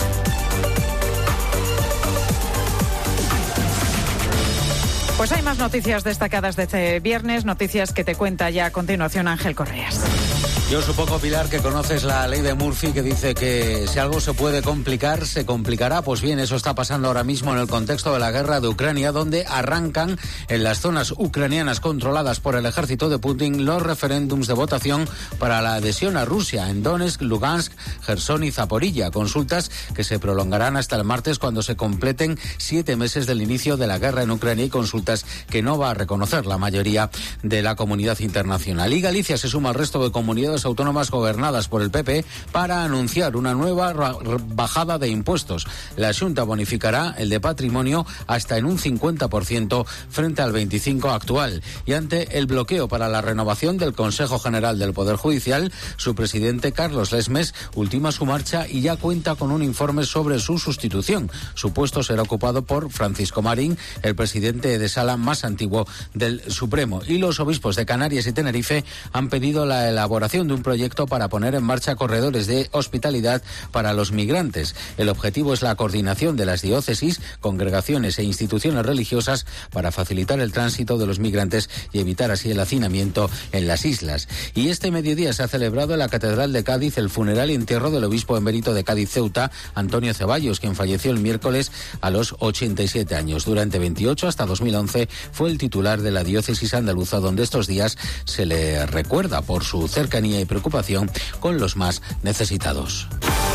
Pues hay más noticias destacadas de este viernes, noticias que te cuenta ya a continuación Ángel Correas. Yo supongo, Pilar, que conoces la ley de Murphy, que dice que si algo se puede complicar, se complicará. Pues bien, eso está pasando ahora mismo en el contexto de la guerra de Ucrania, donde arrancan en las zonas ucranianas controladas por el ejército de Putin los referéndums de votación para la adhesión a Rusia en Donetsk, Lugansk, Gerson y Zaporilla. Consultas que se prolongarán hasta el martes, cuando se completen siete meses del inicio de la guerra en Ucrania, y consultas que no va a reconocer la mayoría de la comunidad internacional. Y Galicia se suma al resto de comunidades autónomas gobernadas por el P P para anunciar una nueva bajada de impuestos. La Xunta bonificará el de patrimonio hasta en un cincuenta por ciento frente al veinticinco por ciento actual. Y ante el bloqueo para la renovación del Consejo General del Poder Judicial, su presidente Carlos Lesmes ultima su marcha y ya cuenta con un informe sobre su sustitución. Su puesto será ocupado por Francisco Marín, el presidente de sala más antiguo del Supremo. Y los obispos de Canarias y Tenerife han pedido la elaboración de un proyecto para poner en marcha corredores de hospitalidad para los migrantes. El objetivo es la coordinación de las diócesis, congregaciones e instituciones religiosas para facilitar el tránsito de los migrantes y evitar así el hacinamiento en las islas. Y este mediodía se ha celebrado en la Catedral de Cádiz el funeral y entierro del obispo emérito de Cádiz Ceuta, Antonio Ceballos, quien falleció el miércoles a los ochenta y siete años. Durante veintiocho hasta dos mil once fue el titular de la diócesis andaluza, donde estos días se le recuerda por su cercanía y preocupación con los más necesitados.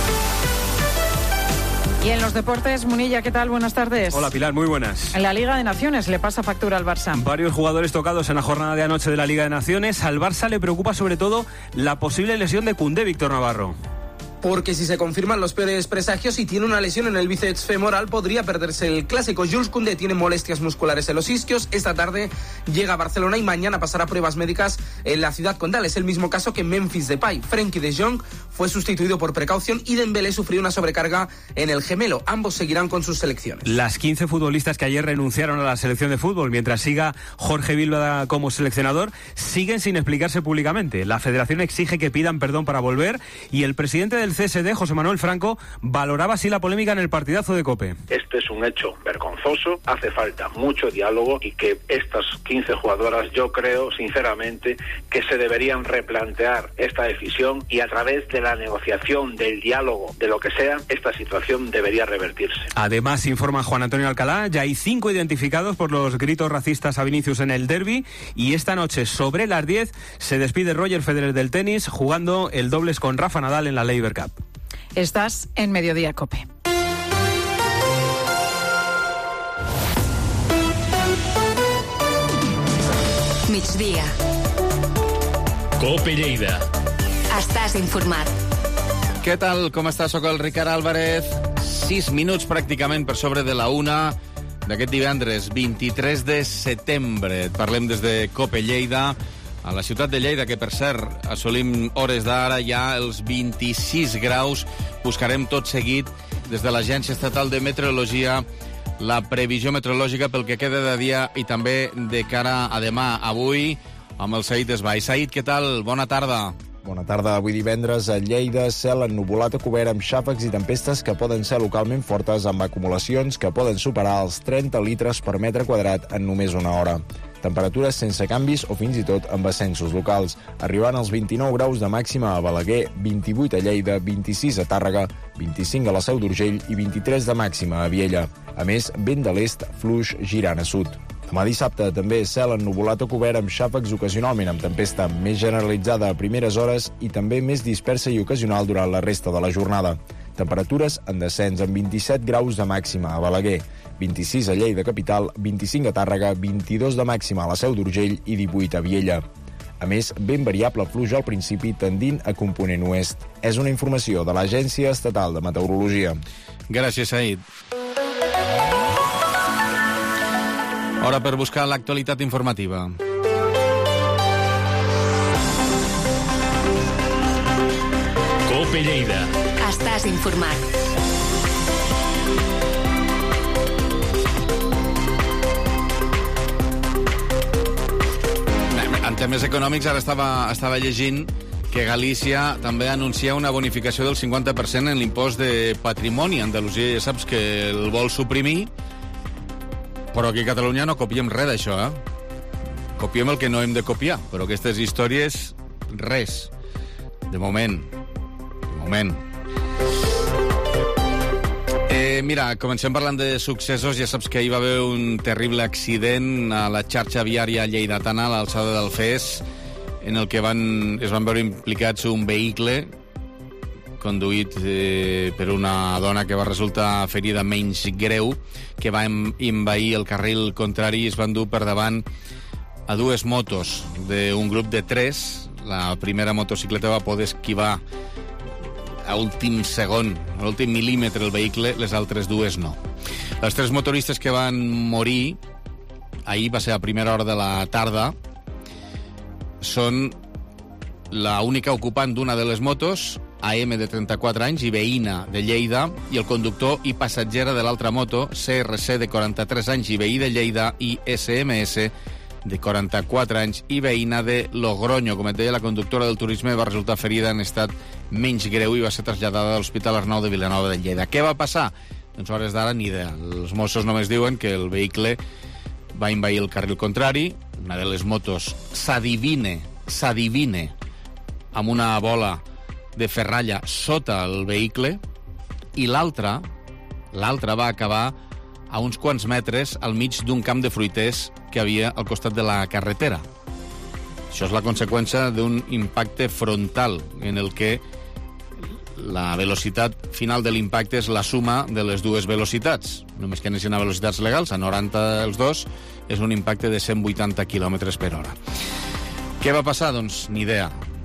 Y en los deportes, Munilla, ¿qué tal? Buenas tardes. Hola, Pilar, muy buenas. En la Liga de Naciones le pasa factura al Barça. Varios jugadores tocados en la jornada de anoche de la Liga de Naciones. Al Barça le preocupa sobre todo la posible lesión de Koundé, Víctor Navarro. porque si se confirman los peores presagios y tiene una lesión en el bíceps femoral, podría perderse el clásico. Jules Koundé tiene molestias musculares en los isquios. Esta tarde llega a Barcelona y mañana pasará pruebas médicas en la ciudad condal. Es el mismo caso que Memphis Depay. Frenkie de Jong fue sustituido por precaución y Dembélé sufrió una sobrecarga en el gemelo. Ambos seguirán con sus selecciones. Las quince futbolistas que ayer renunciaron a la selección de fútbol mientras siga Jorge Vilda como seleccionador siguen sin explicarse públicamente. La federación exige que pidan perdón para volver y el presidente del C S D, José Manuel Franco, valoraba así la polémica en el partidazo de COPE. Este es un hecho vergonzoso, hace falta mucho diálogo y que estas quince jugadoras, yo creo sinceramente que se deberían replantear esta decisión y a través de la negociación, del diálogo, de lo que sea, esta situación debería revertirse. Además, informa Juan Antonio Alcalá, ya hay cinco identificados por los gritos racistas a Vinicius en el derbi y esta noche sobre las diez se despide Roger Federer del tenis jugando el dobles con Rafa Nadal en la Laver Cup. Estás en Mediodía COPE. Migdia. COPE Lleida. Estàs informat. Què tal? Com estàs? Soc el Ricard Álvarez. Sis minuts pràcticament per sobre de la una d'aquest divendres, vint-i-tres de setembre. Et parlem des de COPE Lleida, a la ciutat de Lleida, que per cert assolim hores d'ara ja els vint-i-sis graus. Buscarem tot seguit des de l'Agència Estatal de Meteorologia la previsió meteorològica pel que queda de dia i també de cara a demà. Avui amb el Saïd Esbai. Saïd, què tal? Bona tarda. Bona tarda. Avui divendres a Lleida, cel ennuvolat a cobert amb xàfecs i tempestes que poden ser localment fortes amb acumulacions que poden superar els trenta litres per metre quadrat en només una hora. Temperatures sense canvis o fins i tot amb ascensos locals, arribant als vint-i-nou graus de màxima a Balaguer, vint-i-vuit a Lleida, vint-i-sis a Tàrrega, vint-i-cinc a la Seu d'Urgell i vint-i-tres de màxima a Viella. A més, vent de l'est fluix girant a sud. Demà dissabte també cel ennuvolat a cobert amb xàfecs ocasionalment amb tempesta, més generalitzada a primeres hores i també més dispersa i ocasional durant la resta de la jornada. Temperatures en descens amb vint-i-set graus de màxima a Balaguer, vint-i-sis a Lleida capital, vint-i-cinc a Tàrrega, vint-i-dos de màxima a la Seu d'Urgell i divuit a Viella. A més, ben variable pluja al principi tendint a component oest. És una informació de l'Agència Estatal de Meteorologia. Gràcies, Saïd. Hora per buscar l'actualitat informativa. COPE Lleida. Estàs informat. En temes econòmics, ara estava, estava llegint que Galícia també anuncia una bonificació del cinquanta per cent en l'impost de patrimoni. Andalusia ja saps que el vol suprimir, però aquí a Catalunya no copiem res d'això, eh? Copiem el que no hem de copiar, però aquestes històries, res. De moment. De moment. Eh, mira, comencem parlant de successos. Ja saps que hi va haver un terrible accident a la xarxa viària lleidatana a l'alçada del Fes, en el que van, es van veure implicats un vehicle conduït eh, per una dona que va resultar ferida menys greu, que va envair el carril contrari i es van dur per davant a dues motos d'un grup de tres. La primera motocicleta va poder esquivar a últim segon, a l'últim mil·límetre el vehicle, les altres dues no. Les tres motoristes que van morir ahir, va ser a primera hora de la tarda, són la única ocupant d'una de les motos, A M de trenta-quatre anys i veïna de Lleida, i el conductor i passatgera de l'altra moto, C R C de quaranta-tres anys i veí de Lleida, i S M S de quaranta-quatre anys i veïna de Logroño. Com et deia, la conductora del turisme va resultar ferida en estat menys greu i va ser traslladada a l'Hospital Arnau de Vilanova de Lleida. Què va passar? Doncs a hores d'ara ni idea. Els Mossos només diuen que el vehicle va envair el carril contrari, una de les motos s'adivine, s'adivine amb una bola de ferralla sota el vehicle, i l'altra, l'altra va acabar a uns quants metres al mig d'un camp de fruiters que havia al costat de la carretera. Això és la conseqüència d'un impacte frontal en el que la velocitat final de l'impacte és la suma de les dues velocitats. Només que anessin a velocitats legals, a noranta els dos, és un impacte de cent vuitanta quilòmetres per hora. Què va passar? Doncs ni idea.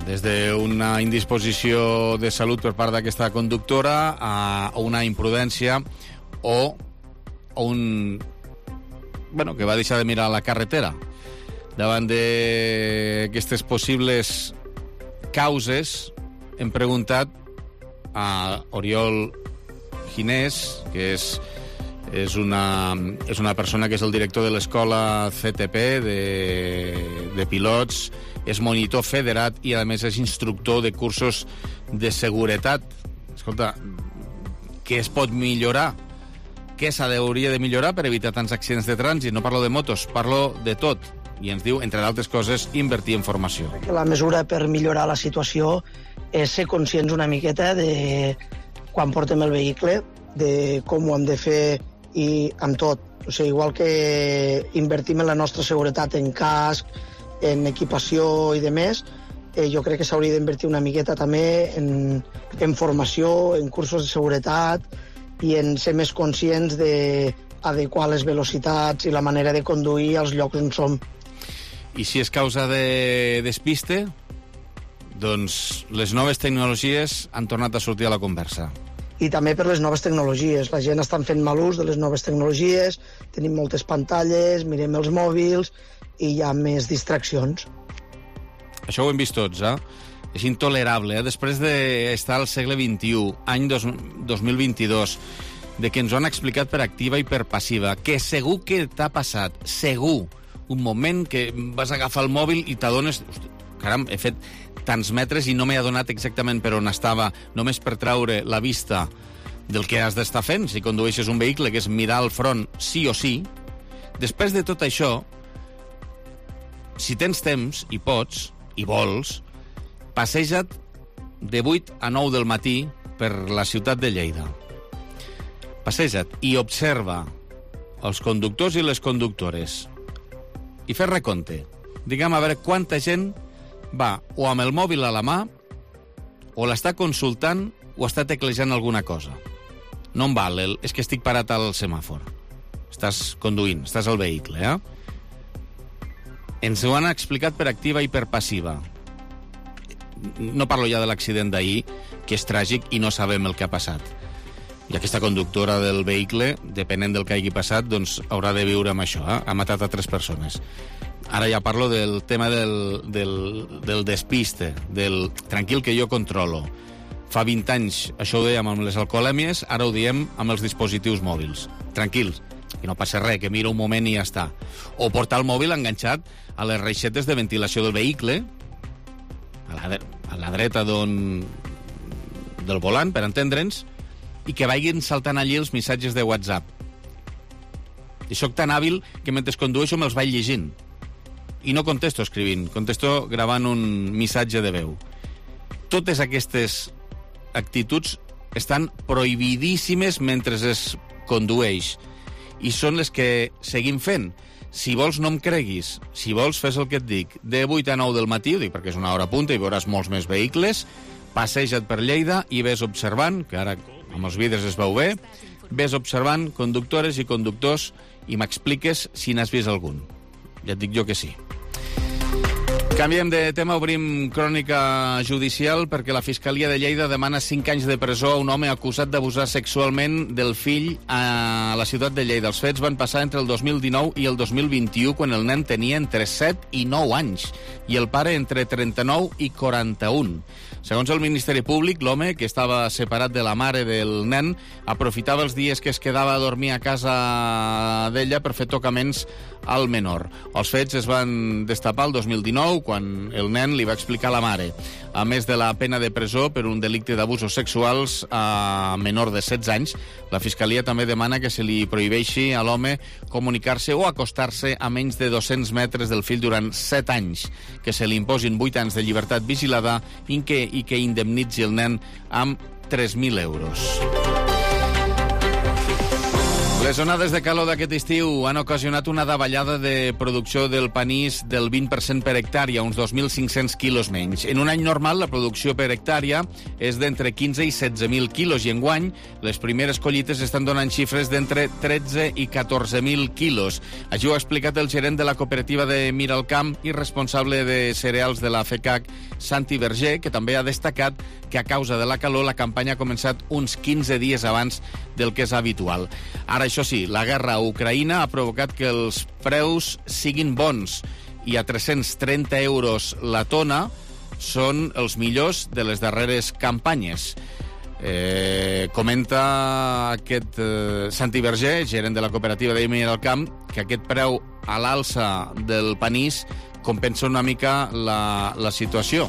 des d'una indisposició de salut per part d'aquesta conductora a una imprudència o un... bueno, que va deixar de mirar la carretera. Davant d'aquestes possibles causes, hem preguntat a Oriol Ginés, que és, és, una, és una persona que és el director de l'escola C T P de, de pilots, és monitor federat i, a més, és instructor de cursos de seguretat. Escolta, què es pot millorar? Què s'hauria de millorar per evitar tants accidents de trànsit? No parlo de motos, parlo de tot. I ens diu, entre d'altres coses, invertir en formació. La mesura per millorar la situació és ser conscients una miqueta de quan portem el vehicle, de com ho hem de fer i amb tot. O sigui, igual que invertim en la nostra seguretat en casc, en equipació i de més, eh, jo crec que s'hauria d'invertir una miqueta també en, en formació, en cursos de seguretat i en ser més conscients d'adequar les velocitats i la manera de conduir als llocs on som. I si és causa de despiste, doncs les noves tecnologies han tornat a sortir a la conversa. I també per les noves tecnologies. La gent està fent mal ús de les noves tecnologies, tenim moltes pantalles, mirem els mòbils i hi ha més distraccions. Això ho hem vist tots, eh? És intolerable, eh? Després d'estar al segle vint-i-u, any dos, dos mil vint-i-dos, de que ens ho han explicat per activa i per passiva, que segur que t'ha passat, segur, un moment que vas agafar el mòbil i t'adones... Caram, he fet tants metres i no m'he adonat exactament per on estava, només per treure la vista del que has d'estar fent si condueixes un vehicle, que és mirar al front sí o sí. Després de tot això, si tens temps i pots, i vols, passeja't de vuit a nou del matí per la ciutat de Lleida. Passeja't i observa els conductors i les conductores i fes recompte. Diguem a veure quanta gent va o amb el mòbil a la mà o l'està consultant o està teclejant alguna cosa. No em val, el, és que estic parat al semàfor. Estàs conduint, estàs al vehicle, eh? Ens ho han explicat per activa i per passiva. No parlo ja de l'accident d'ahir, que és tràgic i no sabem el que ha passat. I aquesta conductora del vehicle, depenent del que hagi passat, doncs haurà de viure amb això, eh? Ha matat a tres persones. Ara ja parlo del tema del, del, del despiste, del tranquil que jo controlo. Fa vint anys això ho dèiem amb les alcoholèmies, ara ho diem amb els dispositius mòbils. Tranquils, que no passa res, que mira un moment i ja està. O portar el mòbil enganxat a les reixetes de ventilació del vehicle, a la, a la dreta d'un del volant, per entendre'ns, i que vagin saltant allí els missatges de WhatsApp. I soc tan hàbil que mentre condueixo me'ls vaig llegint. I no contesto escrivint, contesto gravant un missatge de veu. Totes aquestes actituds estan prohibidíssimes mentre es condueix. I són les que seguim fent. Si vols, no em creguis. Si vols, fes el que et dic. De vuit a nou del matí, ho dic perquè és una hora punta i veuràs molts més vehicles, passeja't per Lleida i ves observant, que ara amb els vidres es veu bé, ves observant conductores i conductors i m'expliques si n'has vist algun. Ja et dic jo que sí. Canviem de tema, obrim crònica judicial perquè la Fiscalia de Lleida demana cinc anys de presó a un home acusat d'abusar sexualment del fill a la ciutat de Lleida. Els fets van passar entre el dos mil dinou i el dos mil vint-i-u, quan el nen tenia entre set i nou anys i el pare entre trenta-nou i quaranta-un. Segons el Ministeri Públic, l'home, que estava separat de la mare del nen, aprofitava els dies que es quedava a dormir a casa d'ella per fer tocaments al menor. Els fets es van destapar el dos mil dinou, quan el nen li va explicar a la mare. A més de la pena de presó per un delicte d'abusos sexuals a menor de setze anys, la Fiscalia també demana que se li prohibeixi a l'home comunicar-se o acostar-se a menys de dos-cents metres del fill durant set anys, que se li imposin vuit anys de llibertat vigilada i que, i que indemnitzi el nen amb tres mil euros. Les onades de calor d'aquest estiu han ocasionat una davallada de producció del panís del vint per cent per hectàrea, uns dos mil cinc-cents quilos menys. En un any normal, la producció per hectàrea és d'entre quinze i setze mil quilos, i enguany les primeres collites estan donant xifres d'entre tretze i catorze mil quilos. Així ho ha explicat el gerent de la cooperativa de Miralcamp i responsable de cereals de la F E C A C, Santi Verger, que també ha destacat que a causa de la calor la campanya ha començat uns quinze dies abans del que és habitual. Ara, això sí, la guerra a Ucraïna ha provocat que els preus siguin bons i a tres-cents trenta euros la tona són els millors de les darreres campanyes. Eh, comenta aquest eh, Santi Verger, gerent de la cooperativa de Miralcamp, que aquest preu a l'alça del panís compensa una mica la, la situació.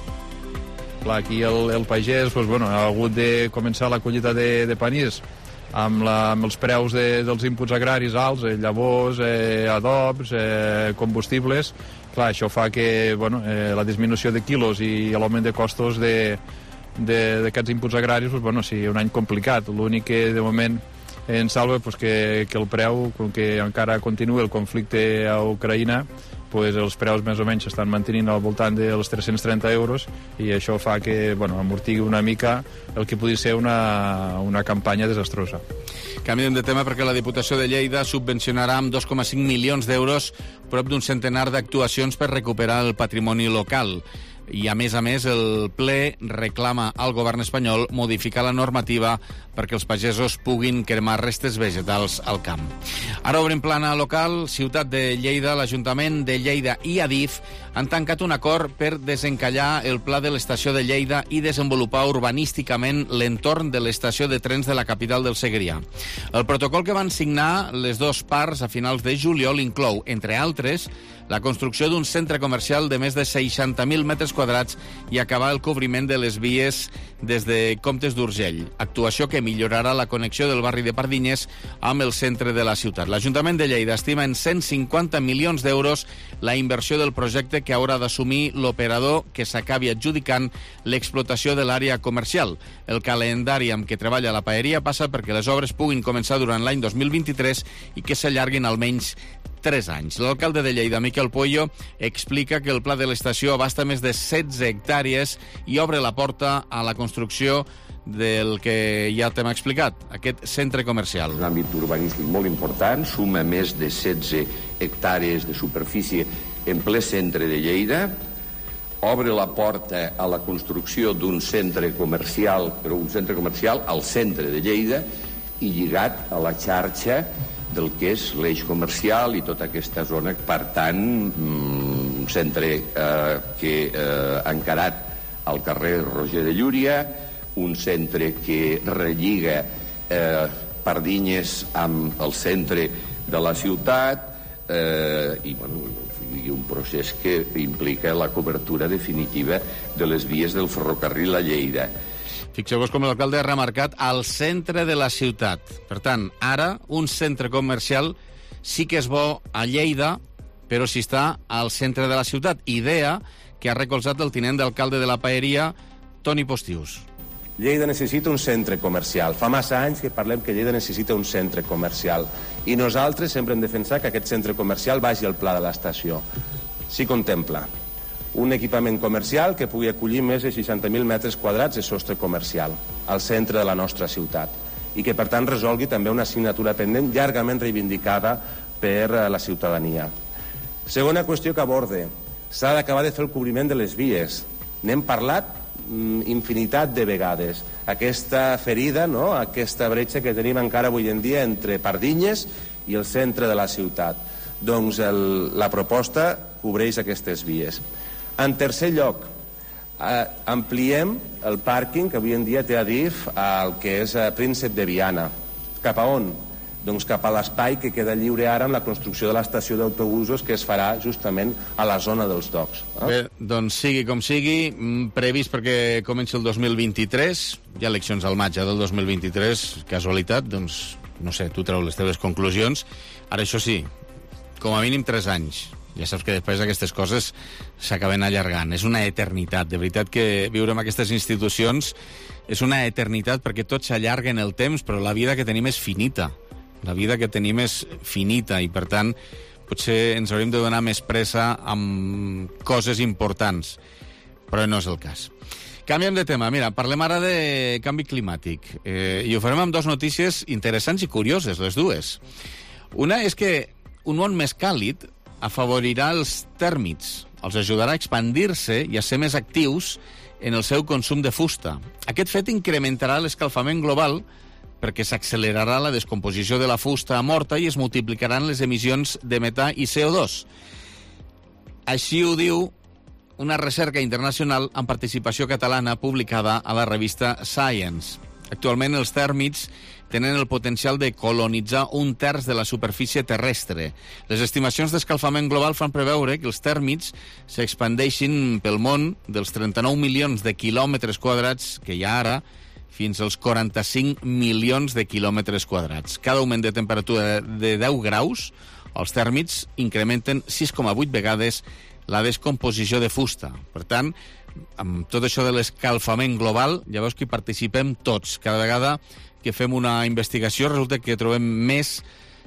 Clar, aquí el, el pagès pues, bueno, ha hagut de començar la collita de, de panís amb, la, amb els preus de, dels inputs agraris alts, eh, llavors, eh, adobs, eh, combustibles. Clar, això fa que bueno, eh, la disminució de quilos i l'augment de costos de, d'aquests inputs agraris pues, bueno, sigui un any complicat. L'únic que de moment ens salva pues, que, que el preu, com que encara continua el conflicte a Ucraïna, pues, els preus més o menys s'estan mantenint al voltant dels tres-cents trenta euros i això fa que bueno, amortigui una mica el que pugui ser una, una campanya desastrosa. Canviem de tema perquè la Diputació de Lleida subvencionarà amb dos coma cinc milions d'euros prop d'un centenar d'actuacions per recuperar el patrimoni local. I, a més a més, el ple reclama al govern espanyol modificar la normativa perquè els pagesos puguin cremar restes vegetals al camp. Ara obrim plana local. Ciutat de Lleida, l'Ajuntament de Lleida i Adif han tancat un acord per desencallar el pla de l'estació de Lleida i desenvolupar urbanísticament l'entorn de l'estació de trens de la capital del Segrià. El protocol que van signar les dues parts a finals de juliol inclou, entre altres, la construcció d'un centre comercial de més de seixanta mil metres quadrats i acabar el cobriment de les vies des de Comtes d'Urgell, actuació que millorarà la connexió del barri de Pardinyes amb el centre de la ciutat. L'Ajuntament de Lleida estima en cent cinquanta milions d'euros la inversió del projecte que haurà d'assumir l'operador que s'acabi adjudicant l'explotació de l'àrea comercial. El calendari amb què treballa la paeria passa perquè les obres puguin començar durant l'any dos mil vint-i-tres i que s'allarguin almenys tres anys. L'alcalde de Lleida, Miquel Pueyo, explica que el pla de l'estació abasta més de setze hectàrees i obre la porta a la construcció del que ja t'hem explicat, aquest centre comercial. Un àmbit urbanístic molt important, suma més de setze hectàrees de superfície en ple centre de Lleida, obre la porta a la construcció d'un centre comercial, però un centre comercial al centre de Lleida i lligat a la xarxa del que és l'eix comercial i tota aquesta zona. Per tant, un centre eh, que eh, ha encarat al carrer Roger de Llúria, un centre que relliga eh, Pardinyes amb el centre de la ciutat eh, i, bueno, i un procés que implica la cobertura definitiva de les vies del ferrocarril a Lleida. Fixeu-vos com l'alcalde ha remarcat al centre de la ciutat. Per tant, ara un centre comercial sí que és bo a Lleida, però si està al centre de la ciutat. Idea que ha recolzat el tinent d'alcalde de la paeria, Toni Postius. Lleida necessita un centre comercial. Fa massa anys que parlem que Lleida necessita un centre comercial. I nosaltres sempre hem defensat que aquest centre comercial vagi al pla de l'estació. S'hi contempla un equipament comercial que pugui acollir més de seixanta mil metres quadrats de sostre comercial al centre de la nostra ciutat i que, per tant, resolgui també una assignatura pendent llargament reivindicada per la ciutadania. Segona qüestió que aborde. S'ha d'acabar de fer el cobriment de les vies. N'hem parlat mm, infinitat de vegades. Aquesta ferida, no? Aquesta bretxa que tenim encara avui en dia entre Pardinyes i el centre de la ciutat. Doncs el, la proposta cobreix aquestes vies. En tercer lloc, eh, ampliem el pàrquing que avui en dia té Adif al que és eh, Príncep de Viana. Cap a on? Doncs cap a l'espai que queda lliure ara amb la construcció de l'estació d'autobusos que es farà justament a la zona dels docks. Eh? Bé, doncs sigui com sigui, previst perquè comenci el dos mil vint-i-tres, hi ha eleccions al maig del dos mil vint-i-tres, casualitat, doncs, no sé, tu treu les teves conclusions. Ara, això sí, com a mínim tres anys. Ja saps que després aquestes coses s'acaben allargant. És una eternitat. De veritat que viure en aquestes institucions és una eternitat perquè tot s'allarga en el temps, però la vida que tenim és finita. La vida que tenim és finita i, per tant, potser ens hauríem de donar més pressa amb coses importants, però no és el cas. Canviem de tema. Mira, parlem ara de canvi climàtic. Eh, I ho farem amb dues notícies interessants i curioses, les dues. Una és que un món més càlid afavorirà els tèrmits, els ajudarà a expandir-se i a ser més actius en el seu consum de fusta. Aquest fet incrementarà l'escalfament global perquè s'accelerarà la descomposició de la fusta morta i es multiplicaran les emissions de metà i C O dos. Així ho diu una recerca internacional amb participació catalana publicada a la revista Science. Actualment els tèrmits tenen el potencial de colonitzar un terç de la superfície terrestre. Les estimacions d'escalfament global fan preveure que els tèrmits s'expandeixin pel món dels trenta-nou milions de quilòmetres quadrats que hi ha ara fins als quaranta-cinc milions de quilòmetres quadrats. Cada augment de temperatura de deu graus, els tèrmits incrementen sis coma vuit vegades la descomposició de fusta. Per tant, amb tot això de l'escalfament global, ja veus que hi participem tots. Cada vegada que fem una investigació resulta que trobem més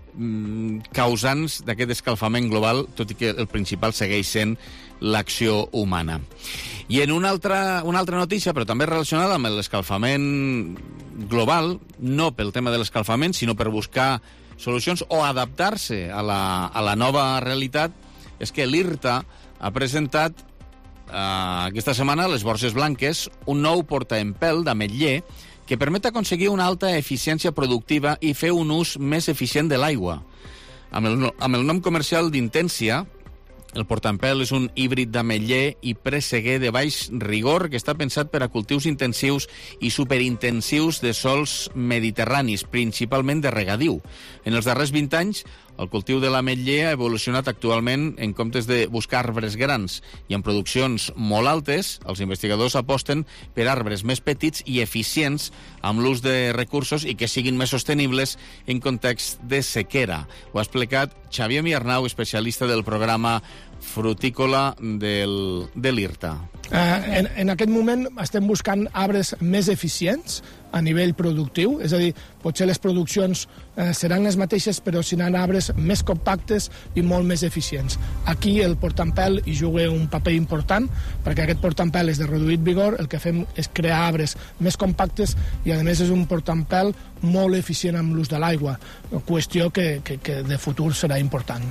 mm, causants d'aquest escalfament global, tot i que el principal segueix sent l'acció humana. I en una altra, una altra notícia, però també relacionada amb l'escalfament global, no pel tema de l'escalfament, sinó per buscar solucions o adaptar-se a la, a la nova realitat, és que l'IRTA ha presentat eh, aquesta setmana a les Borges Blanques un nou portaempelt d'ametller que permet aconseguir una alta eficiència productiva i fer un ús més eficient de l'aigua. Amb el, amb el nom comercial d'Intència, el portaempelt és un híbrid d'ametller i presseguer de baix rigor que està pensat per a cultius intensius i superintensius de sols mediterranis, principalment de regadiu. En els darrers vint anys, el cultiu de l'ametller ha evolucionat actualment en comptes de buscar arbres grans i en produccions molt altes, els investigadors aposten per arbres més petits i eficients amb l'ús de recursos i que siguin més sostenibles en context de sequera. Ho ha explicat Xavier Miarnau, especialista del programa frutícola del, de l'IRTA. Eh, en, en aquest moment estem buscant arbres més eficients a nivell productiu, és a dir, potser les produccions eh, seran les mateixes, però seran arbres més compactes i molt més eficients. Aquí el portaempelt hi juga un paper important, perquè aquest portaempelt és de reduït vigor, el que fem és crear arbres més compactes i, a més, és un portaempelt molt eficient amb l'ús de l'aigua, qüestió que, que, que de futur serà important.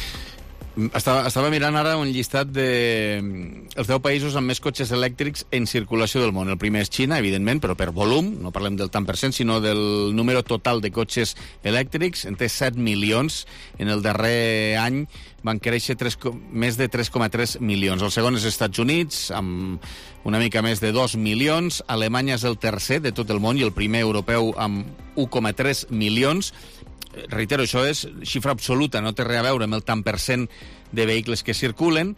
Estava, estava mirant ara un llistat de els deu països amb més cotxes elèctrics en circulació del món. El primer és Xina, evidentment, però per volum, no parlem del tant per cent, sinó del número total de cotxes elèctrics. En té set milions. En el darrer any van créixer tres, més de tres coma tres milions. El segon és els Estats Units, amb una mica més de dos milions. Alemanya és el tercer de tot el món i el primer europeu amb un coma tres milions. Reitero, això és xifra absoluta, no té res a veure amb el tant per cent de vehicles que circulen.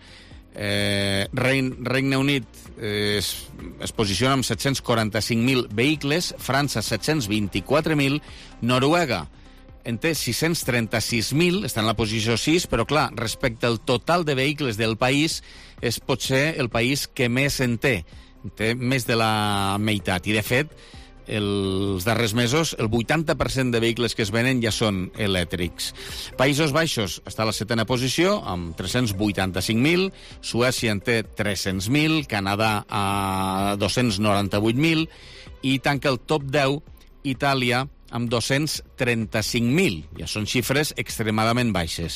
Eh, Rein, Regne Unit eh, es, es posiciona amb set-cents quaranta-cinc mil vehicles, França set-cents vint-i-quatre mil, Noruega en té sis-cents trenta-sis mil, està en la posició sis, però clar, respecte al total de vehicles del país, és potser el país que més en té, en té més de la meitat, i de fet, els darrers mesos, el vuitanta per cent de vehicles que es venen ja són elèctrics. Països Baixos està a la setena posició, amb tres-cents vuitanta-cinc mil, Suècia en té tres-cents mil, Canadà a dos-cents noranta-vuit mil, i tanca el top deu Itàlia amb dos-cents trenta-cinc mil. Ja són xifres extremadament baixes.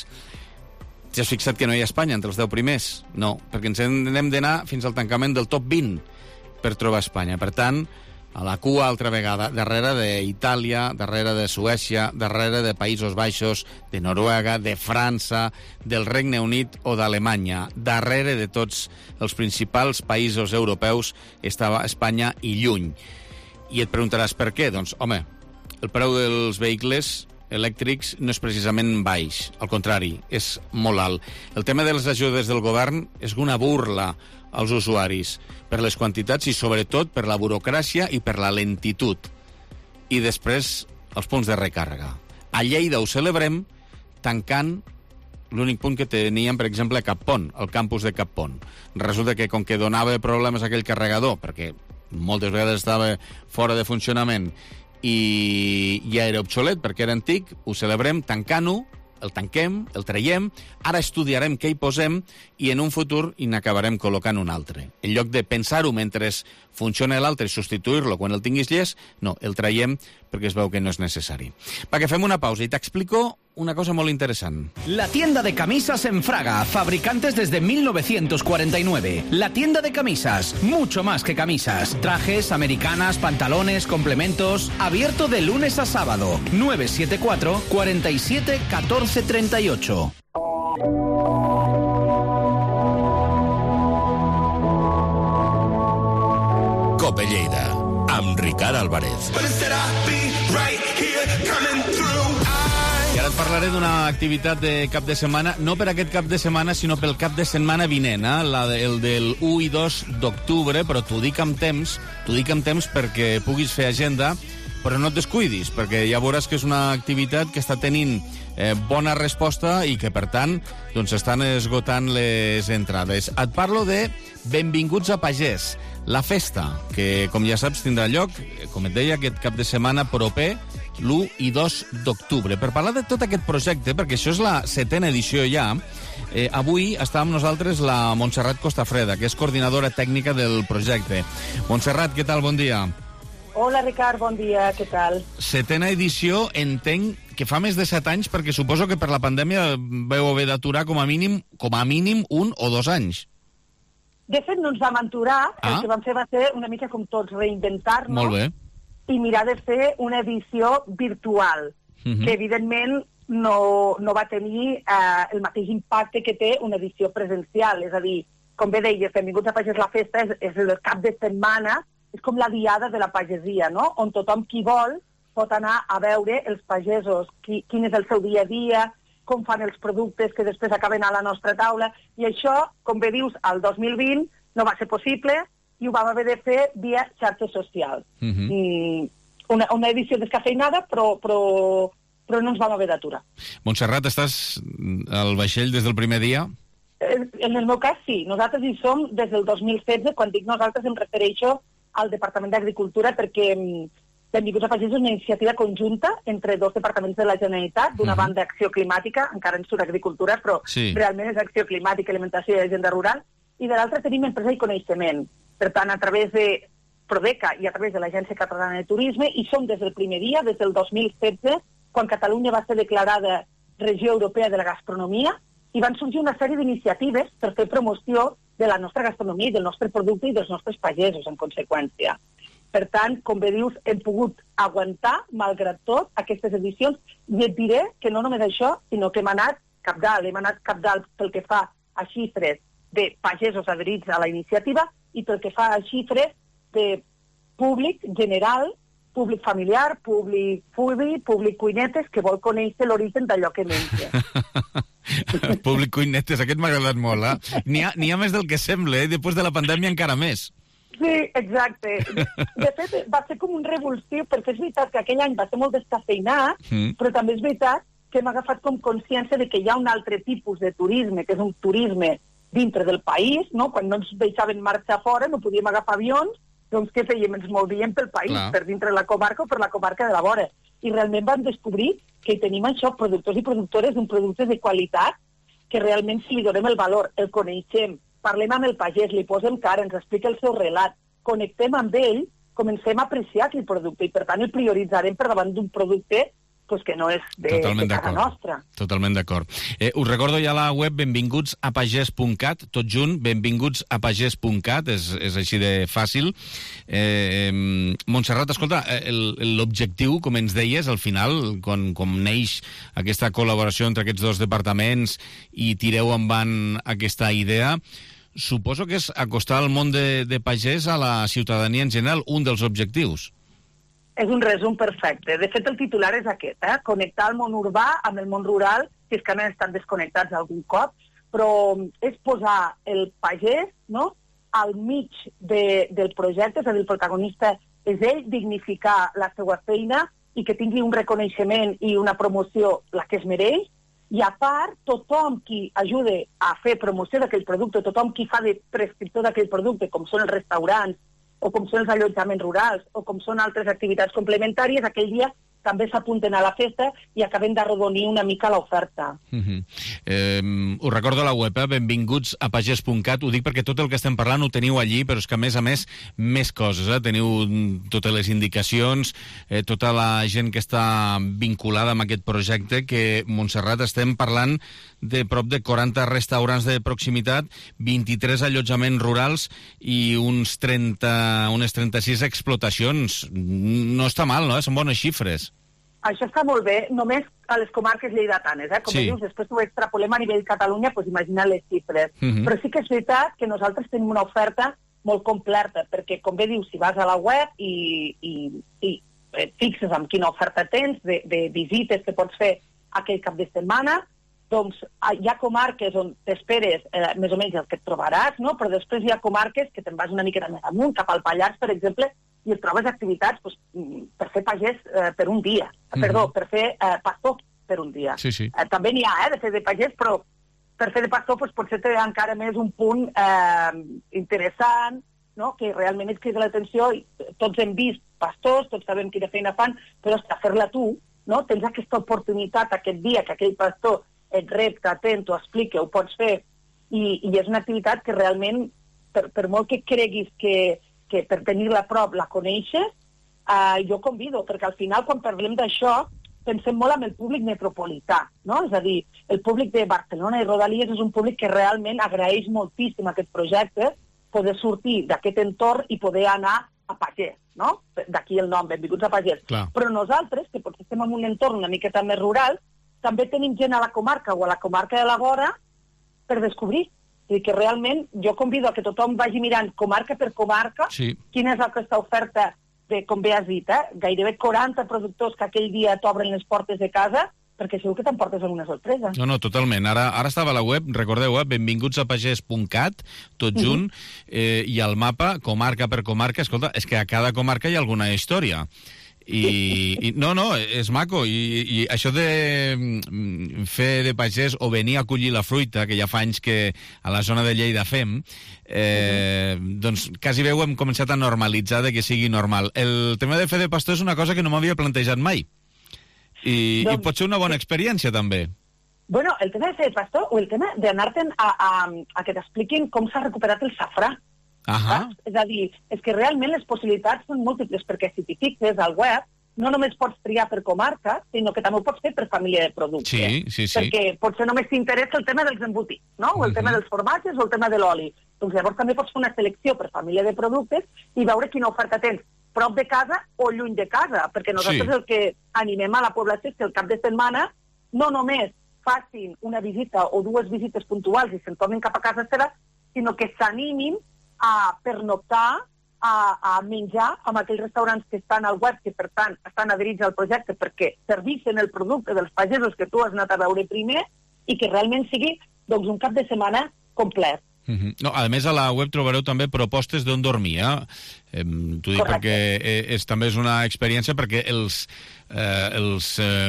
Ja has fixat que no hi ha Espanya entre els deu primers? No, perquè ens hem d'anar fins al tancament del top vint per trobar Espanya. Per tant, a la cua altra vegada, darrere d'Itàlia, darrere de Suècia, darrere de Països Baixos, de Noruega, de França, del Regne Unit o d'Alemanya. Darrere de tots els principals països europeus estava Espanya i lluny. I et preguntaràs per què? Doncs, home, el preu dels vehicles elèctrics no és precisament baix, al contrari, és molt alt. El tema de les ajudes del govern és una burla als usuaris, per les quantitats i sobretot per la burocràcia i per la lentitud. I després els punts de recàrrega. A Lleida ho celebrem tancant l'únic punt que teníem, per exemple, a Cappont, el campus de Cappont. Resulta que com que donava problemes aquell carregador, perquè moltes vegades estava fora de funcionament, i ja era obsolet perquè era antic, ho celebrem tancant-ho, el tanquem, el traiem, ara estudiarem què hi posem i en un futur hi n'acabarem col·locant un altre. En lloc de pensar-ho mentre funciona l'altre i substituir-lo quan el tinguis llest, no, el traiem perquè es veu que no és necessari. Va, que fem una pausa i t'explico una cosa molt interessant. La tienda de camisas en Fraga, fabricantes desde mil novecientos cuarenta y nueve. La tienda de camisas, mucho más que camisas. Trajes, americanas, pantalones, complementos. Abierto de lunes a sábado. nueve siete cuatro, cuarenta y siete, catorce treinta y ocho. Cope Lleida, amb Ricard Álvarez. I ara et parlaré d'una activitat de cap de setmana, no per aquest cap de setmana, sinó pel cap de setmana vinent, eh? La de, el del u i dos d'octubre, però t'ho dic amb temps, t'ho dic amb temps perquè puguis fer agenda, però no et descuidis, perquè ja veuràs que és una activitat que està tenint eh, bona resposta i que, per tant, doncs estan esgotant les entrades. Et parlo de Benvinguts a Pagès, la festa, que, com ja saps, tindrà lloc, com et deia, aquest cap de setmana proper, l'u i dos d'octubre. Per parlar de tot aquest projecte, perquè això és la setena edició ja, eh, avui està amb nosaltres la Montserrat Costafreda, que és coordinadora tècnica del projecte. Montserrat, què tal? Bon dia. Hola, Ricard, bon dia, què tal? Setena edició, entenc que fa més de set anys, perquè suposo que per la pandèmia vau haver d'aturar com a mínim com a mínim un o dos anys. De fet, no ens vam aturar, ah. el que vam fer va ser una mica com tots, reinventar-nos. Molt bé. I mirar de fer una edició virtual, uh-huh. que evidentment no, no va tenir eh, el mateix impacte que té una edició presencial. És a dir, com bé deies, Benvinguts a Pagès, la festa és, és el cap de setmana, és com la diada de la pagesia, no? On tothom qui vol pot anar a veure els pagesos, qui, quin és el seu dia a dia, com fan els productes que després acaben a la nostra taula, i això, com bé dius, al dos mil vint no va ser possible, i ho vam haver de fer via xarxes socials. Uh-huh. I una, una edició descafeinada, però, però, però no ens vam haver d'aturar. Montserrat, estàs al vaixell des del primer dia? En, en el meu cas, sí. Nosaltres hi som des del dos mil setze. Quan dic nosaltres em refereixo al Departament d'Agricultura, perquè Benvinguts a Pagès és una iniciativa conjunta entre dos departaments de la Generalitat, d'una uh-huh. banda Acció Climàtica, encara en surt Agricultura, però sí. realment és Acció Climàtica, Alimentació i Agenda Rural, i de l'altra tenim Empresa i Coneixement. Per tant, a través de Prodeca i a través de l'Agència Catalana de Turisme, i som des del primer dia, des del dos mil setze, quan Catalunya va ser declarada Regió Europea de la Gastronomia, i van sorgir una sèrie d'iniciatives per fer promoció de la nostra gastronomia i del nostre producte i dels nostres pagesos, en conseqüència. Per tant, com bé dius, hem pogut aguantar, malgrat tot, aquestes edicions, i et diré que no només això, sinó que hem anat capdalt, hem anat capdalt pel que fa a xifres de pagesos adherits a la iniciativa i pel que fa a xifres de públic general, públic familiar, públic foodie, públic cuinetes, que vol conèixer l'origen d'allò que menja. Públic cuinetes, aquest m'ha agradat molt, eh? N'hi ha, n'hi ha més del que sembla, eh? Després de la pandèmia encara més. Sí, exacte. De fet, va ser com un revulsiu, perquè és veritat que aquell any va ser molt descafeinat, mm. però també és veritat que hem agafat com consciència de que hi ha un altre tipus de turisme, que és un turisme dintre del país, no? Quan no ens deixaven marxar fora, no podíem agafar avions, doncs què fèiem? Ens movíem pel país, clar, per dintre de la comarca o per la comarca de la vora. I realment vam descobrir que tenim això, productors i productores d'un producte de qualitat, que realment si li donem el valor, el coneixem, parlem amb el pagès, li posem cara, ens explica el seu relat, connectem amb ell, comencem a apreciar aquell producte i, per tant, el prioritzarem per davant d'un producte pues, que no és de, de casa nostra. Totalment d'acord. Eh, us recordo ja la web benvinguts a pagès punt cat, tot junt, benvinguts a pagès punt cat, és, és així de fàcil. Eh, Montserrat, escolta, l'objectiu, com ens deies, al final, quan, com neix aquesta col·laboració entre aquests dos departaments i tireu endavant aquesta idea, suposo que és acostar el món de, de pagès a la ciutadania en general, un dels objectius. És un resum perfecte. De fet, el titular és aquest, eh? Connectar el món urbà amb el món rural, si és que han estat desconnectats algun cop, però és posar el pagès, no?, al mig de, del projecte, és a dir, el protagonista és ell, dignificar la seva feina i que tingui un reconeixement i una promoció la que es mereix, i a part, tothom qui ajude a fer promoció d'aquell producte, tothom qui fa de prescriptor d'aquell producte, com són els restaurants o com són els allotjaments rurals, o com són altres activitats complementàries, aquell dia també s'apunten a la festa i acabem d'arrodonir una mica l'oferta. Uh-huh. eh, us recordo a la web, eh? benvinguts a pagès punt cat. Ho dic perquè tot el que estem parlant ho teniu allí, però és que a més a més, més coses. Eh? Teniu totes les indicacions, eh, tota la gent que està vinculada amb aquest projecte, que Montserrat estem parlant de prop de quaranta restaurants de proximitat, vint-i-tres allotjaments rurals i uns trenta, unes trenta-sis explotacions. No està mal, no? Són bones xifres. Això està molt bé, només a les comarques lleidatanes, eh? Com sí. dius, després ho extrapolem a nivell Catalunya, doncs imagina les xifres. Uh-huh. Però sí que és veritat que nosaltres tenim una oferta molt completa, perquè, com bé dius, si vas a la web i, i, i et fixes en quina oferta tens de, de visites que pots fer aquell cap de setmana, doncs hi ha comarques on t'esperes eh, més o menys el que et trobaràs, no? Però després hi ha comarques que te'n vas una miqueta més amunt, cap al Pallars, per exemple, i et trobes activitats doncs, per fer pagès eh, per un dia, mm-hmm. perdó, per fer eh, pastor per un dia. Sí, sí. Eh, també n'hi ha, eh, de fer de pagès, però per fer de pastor doncs, potser té encara més un punt eh, interessant, no? Que realment et crida l'atenció. Tots hem vist pastors, tots sabem quina feina fan, però hasta fer-la tu, no? Tens aquesta oportunitat aquest dia que aquell pastor et rep, t'atén, t'ho explica, ho pots fer, i, i és una activitat que realment, per, per molt que creguis que que per tenir-la a prop la coneixes, eh, jo convido, perquè al final quan parlem d'això pensem molt en el públic metropolità, no? És a dir, el públic de Barcelona i Rodalies és un públic que realment agraeix moltíssim aquest projecte, poder sortir d'aquest entorn i poder anar a pagès, no? D'aquí el nom, benvinguts a pagès. Clar. Però nosaltres, que potser estem en un entorn una miqueta més rural, també tenim gent a la comarca o a la comarca de la vora per descobrir. I que realment jo convido a que tothom vagi mirant comarca per comarca, sí. quina és aquesta oferta de, com bé has dit, eh, gairebé quaranta productors que aquell dia t'obren les portes de casa, perquè segur que t'emportes alguna sorpresa. No, no, totalment. Ara, ara estava a la web, recordeu, eh, benvinguts a pagès punt cat, tot junt, uh-huh. eh, i al mapa, comarca per comarca, escolta, és que a cada comarca hi ha alguna història. I, i no, no, és maco, i, i això de fer de pagès o venir a collir la fruita, que ja fa anys que a la zona de Lleida fem, eh, uh-huh. doncs quasi bé ho hem començat a normalitzar, de que sigui normal. El tema de fer de pastor és una cosa que no m'havia plantejat mai, i, doncs, i pot ser una bona experiència també. Bueno, el tema de fer de pastor o el tema d'anar-te'n a, a, a que t'expliquin com s'ha recuperat el safrà. Uh-huh. És a dir, és que realment les possibilitats són múltiples, perquè si t'hi fixes al web, no només pots triar per comarca, sinó que també ho pots fer per família de productes. Sí, sí, sí. Perquè potser només t'interessa el tema dels embotits, no? O el uh-huh. tema dels formatges o el tema de l'oli. Doncs llavors també pots fer una selecció per família de productes i veure quina oferta tens prop de casa o lluny de casa, perquè nosaltres sí. el que animem a la població és que el cap de setmana no només facin una visita o dues visites puntuals i se'n tornin cap a casa seva, sinó que s'animin a pernoctar, a, a menjar amb aquells restaurants que estan al web, que per tant estan adherits al projecte perquè servixen el producte dels pagesos que tu has anat a veure primer i que realment sigui doncs, un cap de setmana complet. Uh-huh. No, a més, a la web trobareu també propostes d'on dormir. Eh? Eh, T'ho dic Correcte. perquè és, també és una experiència, perquè els... Eh, els eh,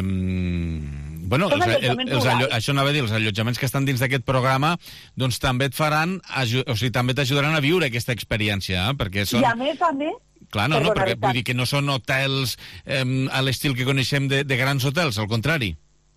bueno, els, el, els allo, això anava a dir, els allotjaments que estan dins d'aquest programa doncs també et faran, o sigui, també t'ajudaran a viure aquesta experiència, eh? Perquè són... I a més a més... Clar, no, no, perquè vull dir que no són hotels eh, a l'estil que coneixem de, de grans hotels, al contrari.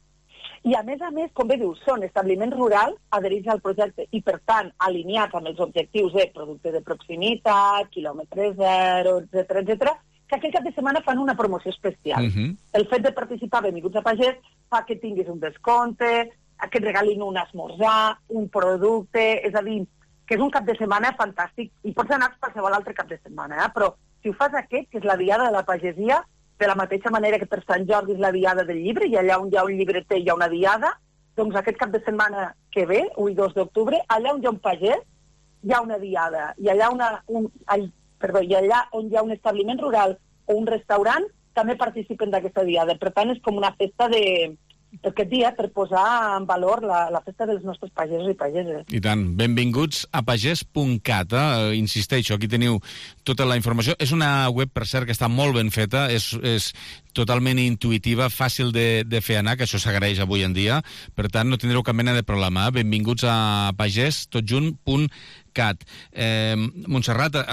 I a més a més, com bé dius, són establiments rurals adherits al projecte i, per tant, alineats amb els objectius de producte de proximitat, quilòmetre zero, etcètera, etcètera, que aquell cap de setmana fan una promoció especial. Uh-huh. El fet de participar a Benvinguts a Pagès fa que tinguis un descompte, que et regalin un esmorzar, un producte, és a dir, que és un cap de setmana fantàstic, i pots anar a qualsevol altre cap de setmana, eh? Però si ho fas aquest, que és la diada de la pagesia, de la mateixa manera que per Sant Jordi és la diada del llibre, i allà on hi ha un llibreter hi ha una diada, doncs aquest cap de setmana que ve, u i dos d'octubre, allà on hi ha un pagès, hi ha una diada, i allà, una, un, all, perdó, i allà on hi ha un establiment rural o un restaurant, també participen d'aquesta diada. Per tant, és com una festa de... aquest dia per posar en valor la, la festa dels nostres pagesos i pageses. I tant. Benvinguts a pagès punt cat. Eh? Insisteixo, aquí teniu tota la informació. És una web, per cert, que està molt ben feta. És, és, totalment intuïtiva, fàcil de, de fer anar, que això s'agraeix avui en dia. Per tant, no tindreu cap mena de problema. Benvinguts a pagès tot junt punt cat. Eh, Montserrat, eh,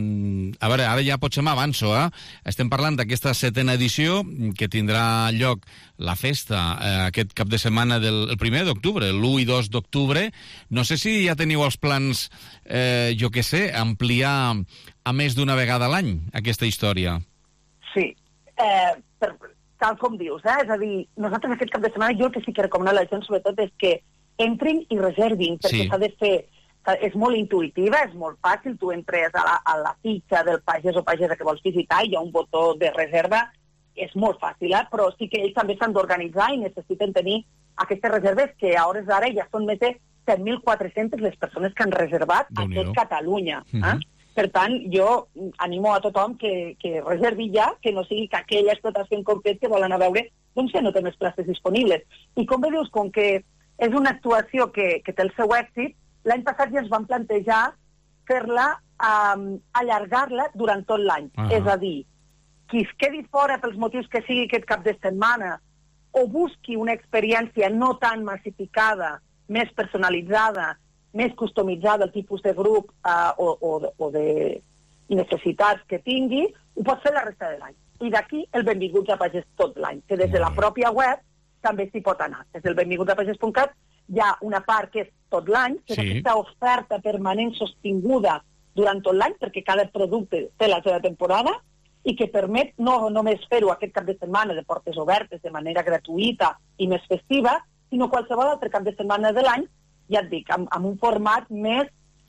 a veure, ara ja potser m'avanço, eh? Estem parlant d'aquesta setena edició que tindrà lloc la festa eh, aquest cap de setmana del el primer d'octubre, l'u i dos d'octubre. No sé si ja teniu els plans, eh, jo què sé, ampliar a més d'una vegada a l'any aquesta història. Sí, eh, per, tal com dius, eh? És a dir, nosaltres aquest cap de setmana jo el que sí que recomano a la gent sobretot és que entrin i reservin, perquè s'ha sí. de fer. És molt intuïtiva, és molt fàcil, tu entres a la, a la fitxa del pagès o pagesa que vols visitar i hi ha un botó de reserva, és molt fàcil, eh? Però sí que ells també s'han d'organitzar i necessiten tenir aquestes reserves que a hores d'ara ja són més de set mil quatre-centes les persones que han reservat a tot Catalunya. Eh? Uh-huh. Per tant, jo animo a tothom que, que reservi ja, que no sigui que aquella explotació en concret que volen a veure, doncs ja no té més places disponibles. I com bé dius, com que és una actuació que, que té el seu èxit, l'any passat ja ens van plantejar fer-la, um, allargar-la durant tot l'any. Uh-huh. És a dir, qui es quedi fora pels motius que sigui aquest cap de setmana o busqui una experiència no tan massificada, més personalitzada, més customitzada, el tipus de grup uh, o, o, de, o de necessitats que tingui, ho pot fer la resta de l'any. I d'aquí el benvinguts a pagès tot l'any, que des de la pròpia web també s'hi pot anar. Des del benvinguts a pagès punt cat hi ha una part que és tot l'any, que sí. és aquesta oferta permanent sostinguda durant tot l'any, perquè cada producte té la seva temporada, i que permet no només fer-ho aquest cap de setmana de portes obertes de manera gratuïta i més festiva, sinó qualsevol altre cap de setmana de l'any, ja et dic, amb, amb un format més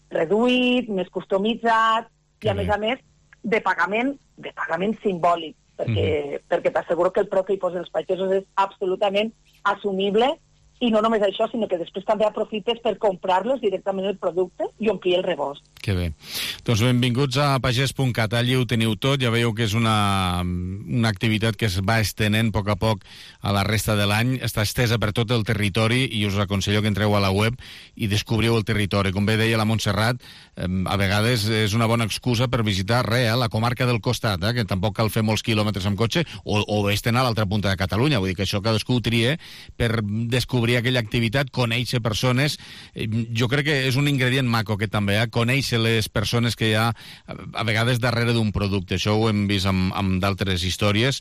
reduït, més customitzat, i a més a més de pagament, de pagament simbòlic, perquè, mm. perquè t'asseguro que el preu que hi posen els pagesos és absolutament assumible. I no només això, sinó que després també aprofites per comprar-los directament el producte i omplir el rebost. Que bé. Doncs benvinguts a pagès punt cat. Allí ho teniu tot. Ja veieu que és una, una activitat que es va estenent a poc a poc a la resta de l'any. Està estesa per tot el territori i us aconsello que entreu a la web i descobriu el territori. Com bé deia la Montserrat, eh, a vegades és una bona excusa per visitar res, eh, la comarca del costat, eh, que tampoc cal fer molts quilòmetres amb cotxe, o, o vés-te'n a l'altra punta de Catalunya. Vull dir que això cadascú ho tria per descobrir aquella activitat, conèixer persones. Jo crec que és un ingredient maco aquest també, eh? Conèixer les persones que hi ha a vegades darrere d'un producte. Això ho hem vist amb, amb d'altres històries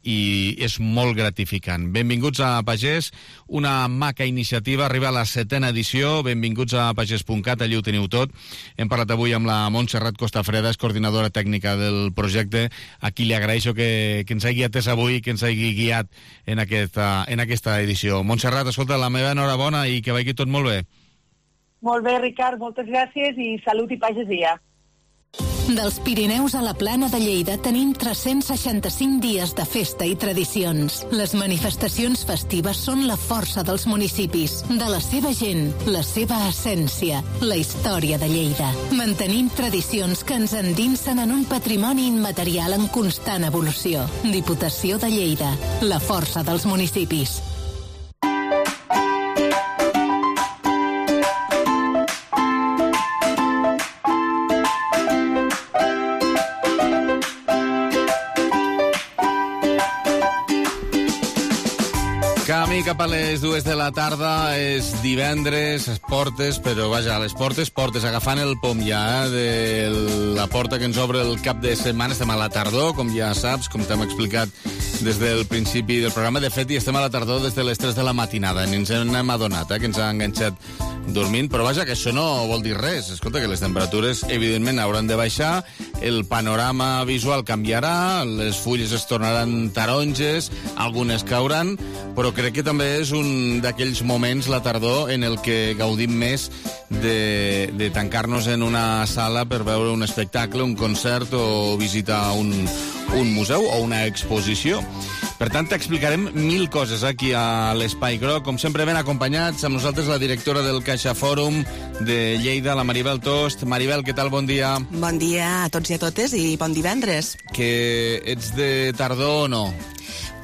i és molt gratificant. Benvinguts a Pagès, una maca iniciativa, arriba a la setena edició. Benvinguts a pagès punt cat, allí ho teniu tot. Hem parlat avui amb la Montserrat Costafreda, és coordinadora tècnica del projecte, a qui li agraeixo que, que ens hagi atès avui, que ens hagi guiat en aquesta, en aquesta edició. Montserrat, escolta, la meva enhorabona i que vagi tot molt bé. Molt bé, Ricard, moltes gràcies i salut i pagesia. Dels Pirineus a la Plana de Lleida tenim tres-cents seixanta-cinc dies de festa i tradicions. Les manifestacions festives són la força dels municipis, de la seva gent, la seva essència, la història de Lleida. Mantenim tradicions que ens endinsen en un patrimoni immaterial en constant evolució. Diputació de Lleida, la força dels municipis. Camí cap a les dues de la tarda, és divendres, es portes, però vaja, les portes, portes, agafant el pom ja de la porta que ens obre el cap de setmana. Estem a la tardor, com ja saps, com t'hem explicat des del principi del programa. De fet, i estem a la tardor des de les tres de la matinada. Ni ens hem adonat, eh, que ens ha enganxat dormint, però vaja, que això no vol dir res. Escolta, que les temperatures, evidentment, hauran de baixar, el panorama visual canviarà, les fulles es tornaran taronges, algunes cauran, però crec que també és un d'aquells moments, la tardor, en el que gaudim més de, de tancar-nos en una sala per veure un espectacle, un concert o visitar un, un museu o una exposició. Per tant, t'explicarem mil coses aquí a l'Espai Groc, com sempre ben acompanyats, amb nosaltres la directora del Caixa Fòrum de Lleida, la Maribel Tost. Maribel, què tal? Bon dia. Bon dia a tots i a totes i bon divendres. Que ets de tardor o no?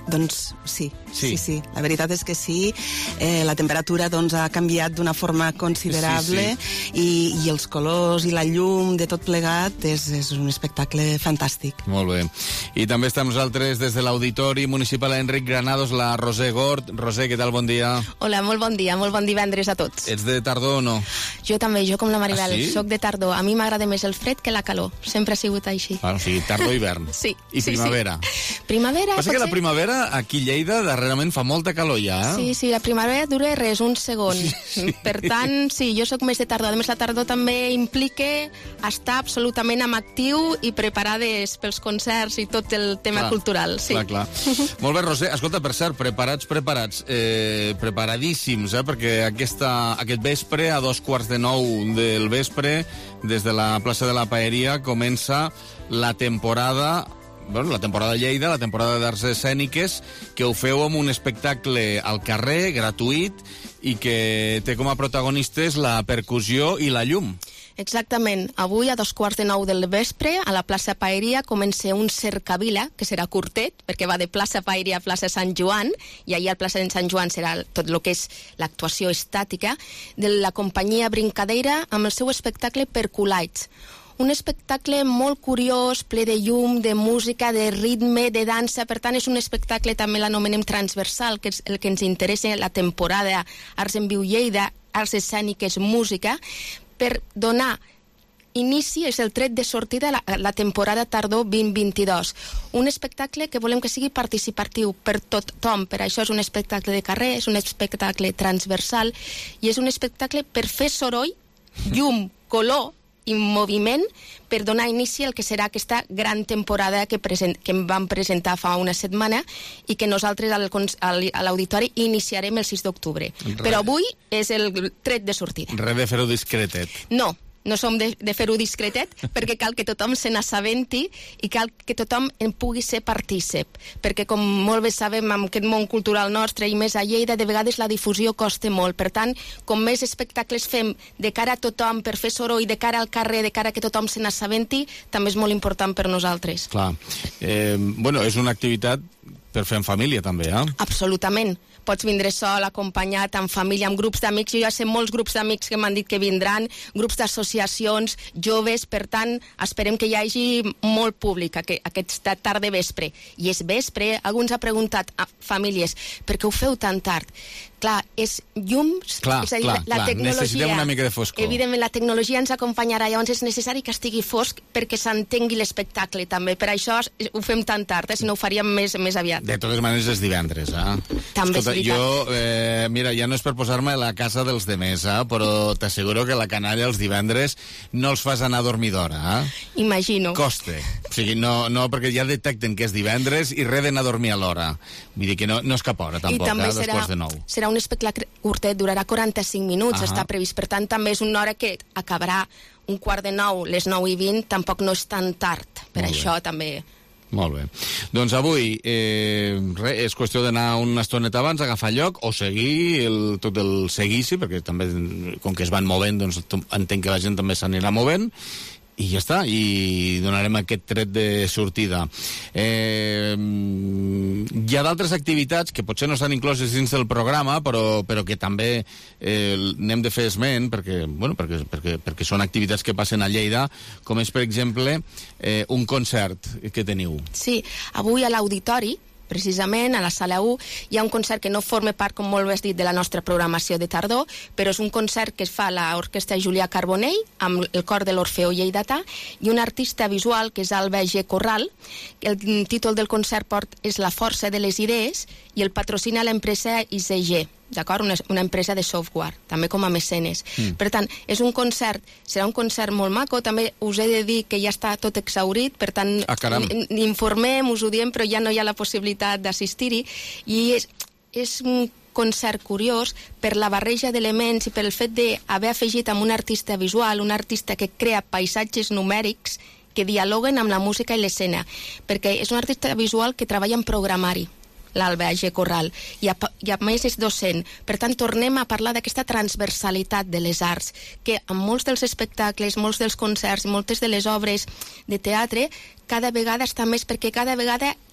Doncs sí, sí, sí, sí. La veritat és que sí. Eh, la temperatura doncs, ha canviat d'una forma considerable sí, sí. I, i els colors i la llum de tot plegat és, és un espectacle fantàstic. Molt bé. I també estem nosaltres des de l'Auditori Municipal Enric Granados, la Roser Gort. Roser, què tal? Bon dia. Hola, molt bon dia, molt bon divendres a tots. Ets de tardor o no? Jo també, jo com la Maribel, ah, sí? soc de tardor. A mi m'agrada més el fred que la calor. Sempre ha sigut així. Ah, o sigui, tardor i hivern. Sí. I sí, primavera. Sí. Primavera... Passa que la primavera aquí a Lleida darrerament fa molta calor ja. Eh? Sí, sí, la primavera dura res, un segon. Sí, sí. Per tant, sí, jo sóc més de tardor. A més, la tardor també implica estar absolutament amb actiu i preparades pels concerts i tot el tema clar, cultural. Sí. Clar, clar. Molt bé, Roser. Escolta, per cert, preparats, preparats, eh, preparadíssims, eh, perquè aquesta, aquest vespre, a dos quarts de nou del vespre, des de la plaça de la Paeria, comença la temporada... Bueno, la temporada de Lleida, la temporada d'arts escèniques, que ho feu amb un espectacle al carrer, gratuït, i que té com a protagonistes la percussió i la llum. Exactament. Avui, a dos quarts de nou del vespre, a la plaça Paeria, comença un cercavila, que serà curtet, perquè va de plaça Paeria a plaça Sant Joan, i allà al plaça de Sant Joan serà tot el que és l'actuació estàtica, de la companyia Brincadeira amb el seu espectacle Perculaits. Un espectacle molt curiós, ple de llum, de música, de ritme, de dansa. Per tant, és un espectacle, també l'anomenem transversal, que és el que ens interessa la temporada Arts en Viu Lleida, Arts Escèniques, Música, per donar inici, és el tret de sortida la, la temporada tardor vint vint-dos. Un espectacle que volem que sigui participatiu per tothom, per això és un espectacle de carrer, és un espectacle transversal i és un espectacle per fer soroll, llum, color i moviment per donar inici al que serà aquesta gran temporada que, present, que em vam presentar fa una setmana i que nosaltres al, al, a l'auditori iniciarem el sis d'octubre. Però avui és el tret de sortida. Res de fer-ho discretet. No, no som de, de fer-ho discretet, perquè cal que tothom se n'assabenti i cal que tothom en pugui ser partícip, perquè com molt bé sabem amb aquest món cultural nostre i més a Lleida, de vegades la difusió costa molt. Per tant, com més espectacles fem de cara a tothom per fer soroll, de cara al carrer, de cara a que tothom se n'assabenti, també és molt important per nosaltres. Clar. Eh, bueno, és una activitat per fer en família també, eh? Absolutament. Pots vindre sol, acompanyat, amb família, amb grups d'amics. Jo ja sé molts grups d'amics que m'han dit que vindran, grups d'associacions, joves, per tant, esperem que hi hagi molt públic aquest, aquesta tarda vespre. I és vespre, alguns ha preguntat a famílies, per què ho feu tan tard? Clar, és llums, clar, és a dir, clar, la, la clar. tecnologia... Necessitem una mica de foscor. Evidentment, la tecnologia ens acompanyarà, llavors és necessari que estigui fosc perquè s'entengui l'espectacle també. Per això ho fem tan tard, eh? Si no ho faríem més, més aviat. De totes maneres és divendres, eh? També Escolta, és veritat. jo, eh, mira, ja no és per posar-me a la casa dels demés, eh? Però t'asseguro que la canalla els divendres no els fas anar a dormir d'hora, eh? Imagino. Costa. O sigui, no, no, perquè ja detecten que és divendres i res d'anar a dormir a l'hora. Vull dir que no, no és cap hora, tampoc, I també eh? Dos serà, quarts de nou. serà un espectacle curtet, durarà quaranta-cinc minuts, Ahà. està previst. Per tant, també és una hora que acabarà un quart de nou, les nou i vint, tampoc no és tan tard. Per Molt això bé. també... Molt bé. Doncs avui eh, re, és qüestió d'anar una estoneta abans, agafar lloc o seguir el, tot el seguici, perquè també, com que es van movent, doncs entenc que la gent també s'anirà movent, i ja està, i donarem aquest tret de sortida. Eh, hi ha d'altres activitats que potser no estan incloses dins del programa, però, però que també eh, n'hem de fer esment, perquè, bueno, perquè, perquè, perquè són activitats que passen a Lleida, com és, per exemple, eh, un concert que teniu. Sí, avui a l'auditori, precisament, a la sala u, hi ha un concert que no forma part, com molt bé has dit, de la nostra programació de tardor, però és un concert que es fa a l'Orquestra Julià Carbonell, amb el cor de l'Orfeó Lleidatà, i un artista visual, que és Alba G. Corral. El títol del concert port és La força de les idees, i el patrocina l'empresa I C G, d'acord? Una, una empresa de software, també com a mecenes. Mm. Per tant, és un concert, serà un concert molt maco, també us he de dir que ja està tot exhaurit, per tant, ah, informem, us ho diem, però ja no hi ha la possibilitat d'assistir-hi, i és, és un concert curiós per la barreja d'elements i per el fet d'haver afegit amb un artista visual, un artista que crea paisatges numèrics que dialoguen amb la música i l'escena, perquè és un artista visual que treballa en programari, l'Alba G. Corral, i a, i a més és docent. Per tant, tornem a parlar d'aquesta transversalitat de les arts, que en molts dels espectacles, molts dels concerts, moltes de les obres de teatre, cada vegada està més, perquè cada vegada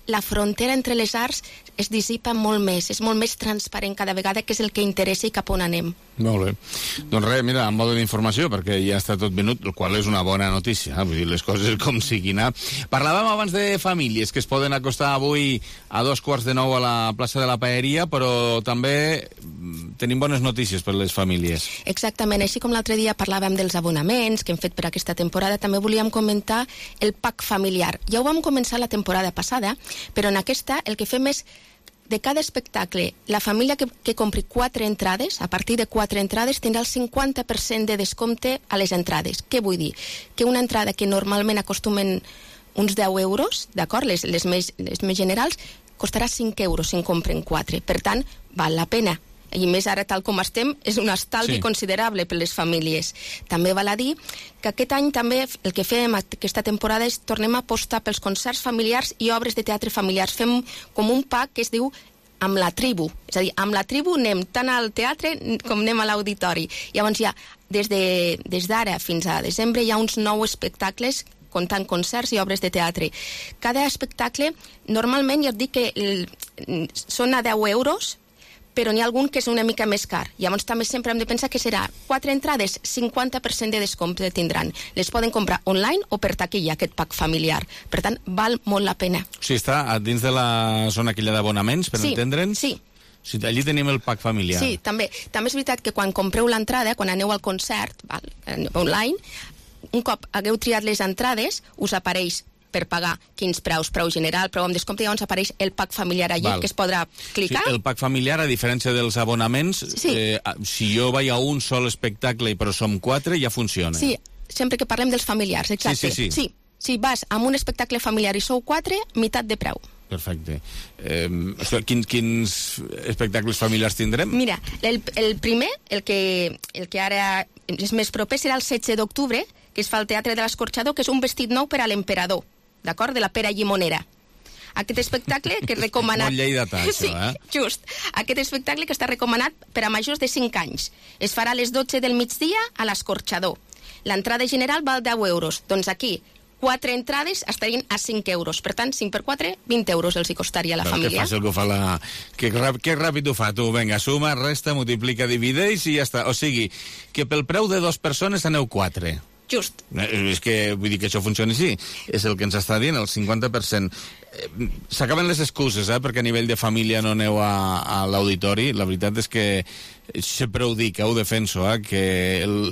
la frontera entre les arts es dissipa molt més, és molt més transparent cada vegada, que és el que interessa i cap on anem. Molt bé. Doncs res, mira, amb mode d'informació, perquè ja està tot venut, el qual és una bona notícia, eh? Vull dir, les coses com siguin. Eh? Parlàvem abans de famílies que es poden acostar avui a dos quarts de nou a la plaça de la Paeria, però també tenim bones notícies per les famílies. Exactament, així com l'altre dia parlàvem dels abonaments que hem fet per aquesta temporada, també volíem comentar el pack familiar. Ja ho vam començar la temporada passada, però en aquesta el que fem és de cada espectacle, la família que, que compri quatre entrades, a partir de quatre entrades, tindrà el cinquanta per cent de descompte a les entrades. Què vull dir? Que una entrada que normalment acostumen uns deu euros, d'acord, les, les, més, les més generals, costarà cinc euros si en compren quatre. Per tant, val la pena. I més ara, tal com estem, és un estalvi sí. considerable per les famílies. També val a dir que aquest any també el que fem aquesta temporada és tornem a apostar pels concerts familiars i obres de teatre familiars. Fem com un pack que es diu amb la tribu. És a dir, amb la tribu anem tant al teatre com anem a l'auditori. Llavors ja, des de, des d'ara fins a desembre, hi ha uns nou espectacles comptant concerts i obres de teatre. Cada espectacle, normalment jo et dic que el, són a deu euros, però n'hi ha algun que és una mica més car. Llavors també sempre hem de pensar que serà quatre entrades, cinquanta per cent de descompte tindran. Les poden comprar online o per taquilla, aquest pack familiar. Per tant, val molt la pena. O sigui, està dins de la zona aquella d'abonaments, per sí, entendre'ns? Sí, sí. Allí tenim el pack familiar. Sí, també. També és veritat que quan compreu l'entrada, quan aneu al concert, val, online, un cop hagueu triat les entrades, us apareix per pagar quins preus, preu general, preu amb descompte, llavors apareix el pack familiar allí, Val. que es podrà clicar. Sí, el pack familiar, a diferència dels abonaments, sí. eh, si jo vaig a un sol espectacle però som quatre, ja funciona. Sí, sempre que parlem dels familiars, exacte. Sí, sí, sí. sí. Si vas amb un espectacle familiar i sou quatre, meitat de preu. Perfecte. Eh, quins, quins espectacles familiars tindrem? Mira, el, el primer, el que, el que ara és més proper, serà el setze d'octubre, que es fa al Teatre de l'Escorxador, que és un vestit nou per a l'emperador, d'acord? De la Pera Llimonera. Aquest espectacle que és recomanat... Molt lleidatà, això, sí, eh? just. Aquest espectacle que està recomanat per a majors de cinc anys. Es farà a les dotze del migdia a l'Escorxador. L'entrada general val deu euros. Doncs aquí, quatre entrades estarien a cinc euros. Per tant, cinc per quatre, vint euros els hi costaria a la Però família. Que fàcil que ho fa la... Que, que ràpid ho fa, tu. Vinga, suma, resta, multiplica, divideix i ja està. O sigui, que pel preu de dues persones aneu quatre. Just. És que vull dir que això funciona així. És el que ens està dient, el cinquanta per cent. S'acaben les excuses, eh, perquè a nivell de família no aneu a, a l'auditori. La veritat és que sempre ho dic, eh, ho defenso, eh, que el...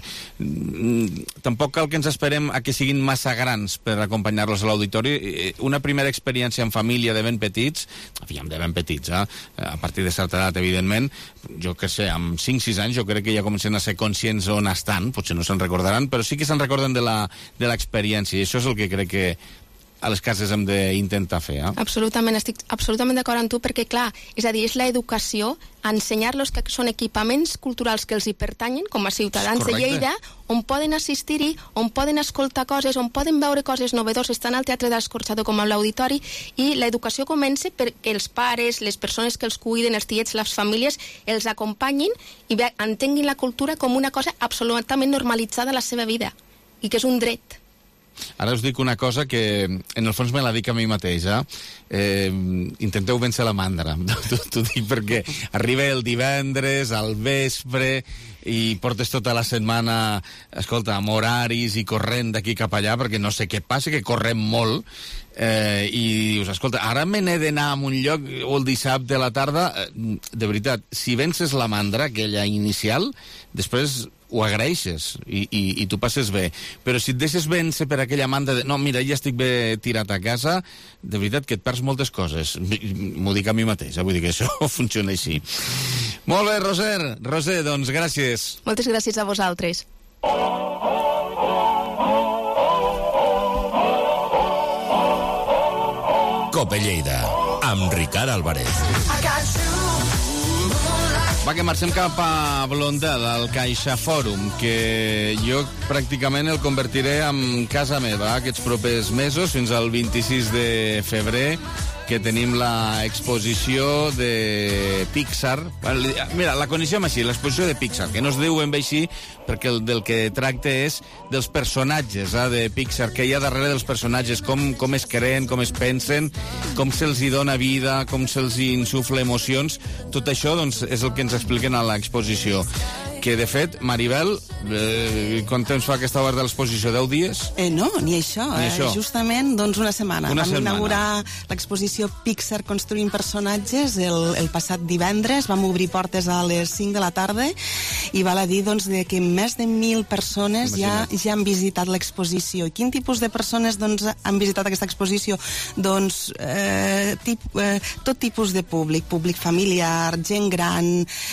tampoc cal que ens esperem a que siguin massa grans per acompanyar-los a l'auditori. Una primera experiència en família de ben petits, aviam, de ben petits, eh, a partir de certa edat, evidentment, jo que sé, amb cinc sis anys jo crec que ja comencen a ser conscients on estan, potser no se'n recordaran, però sí que se'n recorden de la, de l'experiència, i això és el que crec que a les cases hem d'intentar fer. Eh? Absolutament, estic absolutament d'acord amb tu, perquè, clar, és a dir, és l'educació, ensenyar-los que són equipaments culturals que els hi pertanyen, com a ciutadans Correcte. de Lleida, on poden assistir-hi, on poden escoltar coses, on poden veure coses novedoses, tant al Teatre de l'Escorxador com a l'Auditori, i l'educació comença perquè els pares, les persones que els cuiden, els tiets, les famílies, els acompanyin i entenguin la cultura com una cosa absolutament normalitzada a la seva vida, i que és un dret. Ara us dic una cosa que en el fons me la dic a mi mateix, eh? eh intenteu vèncer la mandra, t'ho dic perquè arriba el divendres, al vespre, i portes tota la setmana, escolta, amb horaris i corrent d'aquí cap allà, perquè no sé què passa, que correm molt, eh, i dius, escolta, ara me n'he d'anar a un lloc, o el dissabte a la tarda, eh, de veritat, si vences la mandra, aquella inicial, després ho agraeixes i, i, i tu passes bé, però si et deixes vèncer per aquella manda de no, mira, ja estic bé tirat a casa, de veritat que et perds moltes coses. M'ho dic a mi mateix, eh? Vull dir que això funciona així. Molt bé, Roser, Roser, doncs gràcies. Moltes gràcies a vosaltres. Cope Lleida, amb Ricard Álvarez. Va, que marxem cap a Blondel, al Caixa Fòrum, que jo pràcticament el convertiré en casa meva aquests propers mesos, fins al vint-i-sis de febrer. que tenim l'exposició de Pixar. Mira, la coneixem així, l'exposició de Pixar, que no es diu ben bé així perquè el, del que tracta és dels personatges eh, de Pixar, que hi ha darrere dels personatges, com, com es creen, com es pensen, com se'ls hi dona vida, com se'ls hi insufla emocions. Tot això doncs, és el que ens expliquen a l'exposició. Que, de fet, Maribel, eh, quant temps fa que està oberta l'exposició? deu dies? Eh, no, ni això. Ni eh, això. Justament, doncs, una setmana. Una Vam setmana. inaugurar l'exposició Pixar Construint Personatges el, el passat divendres. Vam obrir portes a les cinc de la tarda i val a dir doncs, de que més de mil persones ja, ja han visitat l'exposició. I quin tipus de persones doncs, han visitat aquesta exposició? Doncs eh, tip, eh, tot tipus de públic, públic familiar, gent gran,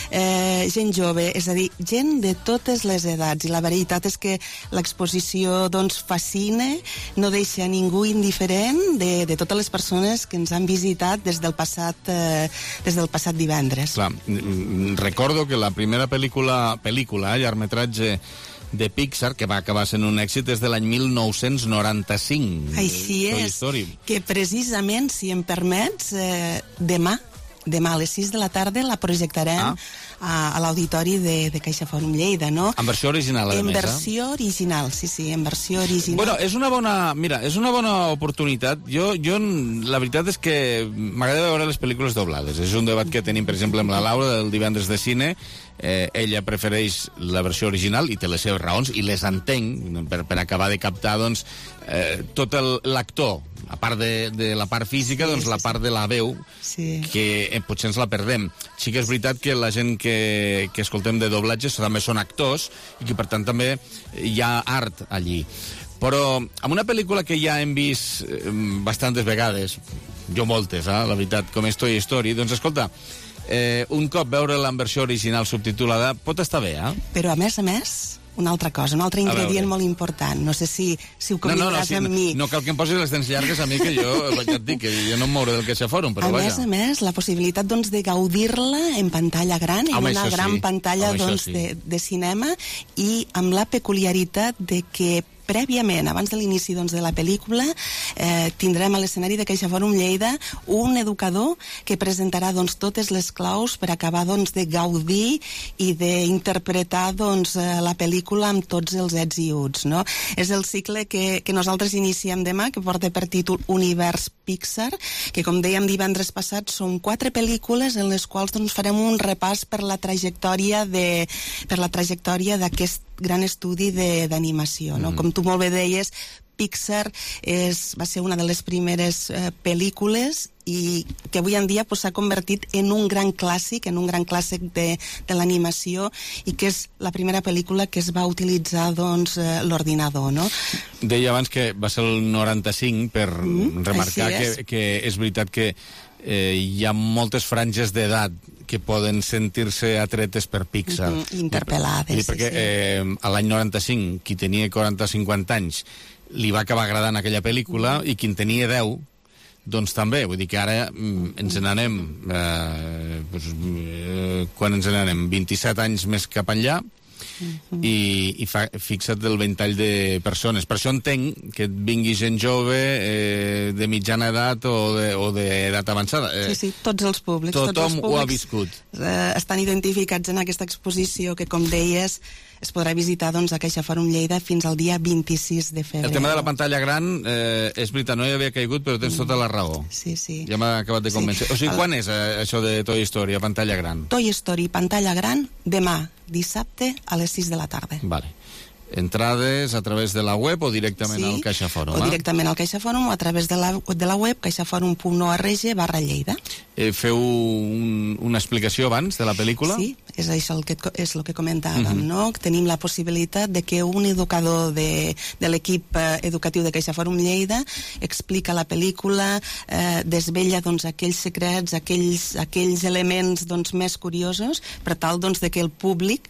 eh, gent jove, és a dir, gent de totes les edats, i la veritat és que l'exposició doncs, fascina, no deixa ningú indiferent de, de totes les persones que ens han visitat des del passat, eh, des del passat divendres. Clar, recordo que la primera pel·lícula, pel·lícula, eh, llargmetratge de Pixar, que va acabar sent un èxit, és de l'any mil nou-cents noranta-cinc. Així Toy és, Story. que precisament, si em permets, eh, demà, demà a les sis de la tarda la projectarem ah. a, a l'auditori de, de Caixa Fòrum Lleida, no? En versió original, a En més, versió eh? original, sí, sí, en versió original. Bueno, és una bona... Mira, és una bona oportunitat. Jo, jo la veritat és que m'agrada veure les pel·lícules doblades. És un debat que tenim, per exemple, amb la Laura del divendres de cine. Eh, ella prefereix la versió original i té les seves raons, i les entenc, per, per acabar de captar, doncs, eh, tot l'actor, a part de, de la part física, sí, doncs sí, la part de la veu, sí. que eh, potser ens la perdem. Sí que és veritat que la gent que, que escoltem de doblatges també són actors i que, per tant, també hi ha art allí. Però amb una pel·lícula que ja hem vist eh, bastantes vegades, jo moltes, eh, la veritat, com és Toy Story, doncs, escolta, eh, un cop veure-la en versió original subtitulada pot estar bé, eh? Però, a més a més, una altra cosa, un altre ingredient molt important. No sé si, si ho convindràs no, no, no, sí, amb mi. No cal que em posis les dents llargues a mi, que jo, ja et dic, que jo no em mouré del Caixa Fòrum, però a vaja. més a més, la possibilitat doncs, de gaudir-la en pantalla gran, en Home, una gran sí. pantalla Home, doncs, sí. de, de cinema, i amb la peculiaritat de que prèviament, abans de l'inici doncs, de la pel·lícula, eh, tindrem a l'escenari de Caixa Fòrum Lleida un educador que presentarà doncs, totes les claus per acabar doncs, de gaudir i d'interpretar doncs, la pel·lícula amb tots els ets i uts. No? És el cicle que, que nosaltres iniciem demà, que porta per títol Univers Pixar, que com dèiem divendres passat són quatre pel·lícules en les quals doncs, farem un repàs per la trajectòria de, per la trajectòria d'aquest gran estudi d'animació. No? Mm. Com tu molt bé deies, Pixar és, va ser una de les primeres eh, pel·lícules i que avui en dia s'ha pues, convertit en un gran clàssic, en un gran clàssic de, de l'animació, i que és la primera pel·lícula que es va utilitzar doncs, eh, l'ordinador, no? Deia abans que va ser el noranta-cinc, per mm, remarcar és. Que, que és veritat que eh, hi ha moltes franges d'edat que poden sentir-se atretes per Pixar. Mm -hmm, interpel·lades. I perquè sí, sí. Eh, a l'any noranta-cinc, qui tenia quaranta o cinquanta anys, li va acabar agradant aquella pel·lícula, mm -hmm. i qui en tenia deu, doncs també. Vull dir que ara mm, ens n'anem... Eh, doncs, eh, quan ens n'anem? vint-i-set anys més cap enllà, Uh-huh. i, i fa, fixa't el ventall de persones. Per això entenc que vingui gent jove, eh, de mitjana edat o d'edat avançada. Eh, sí, sí, tots els públics. Tothom tots els públics, ho ha viscut. Eh, estan identificats en aquesta exposició que, com deies, es podrà visitar doncs, a Caixa Fòrum Lleida fins al dia vint-i-sis de febrer. El tema de la pantalla gran, eh, és veritat, no hi havia caigut, però tens tota la raó. Sí, sí. Ja m'ha acabat de convèncer. Sí. O sigui, quan és eh, això de Toy Story, a pantalla gran? Toy Story, pantalla gran, demà, dissabte, a les sis de la tarda. Vale. Entrades a través de la web o directament sí, al Caixa Fòrum? O directament al Caixa Fòrum o a través de la, de la web caixaforum punt org barra Lleida. Eh, feu un, una explicació abans de la pel·lícula? Sí, és això el que, és el que comentàvem, uh-huh. no? Tenim la possibilitat de que un educador de, de l'equip eh, educatiu de Caixa Fòrum Lleida explica la pel·lícula, eh, desvella doncs, aquells secrets, aquells, aquells elements doncs, més curiosos, per tal doncs, de que el públic,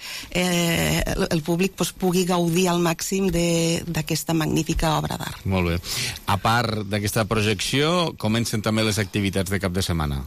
eh, el públic doncs, pugui gaudir al màxim d'aquesta magnífica obra d'art. Molt bé. A part d'aquesta projecció, comencen també les activitats de cap de setmana.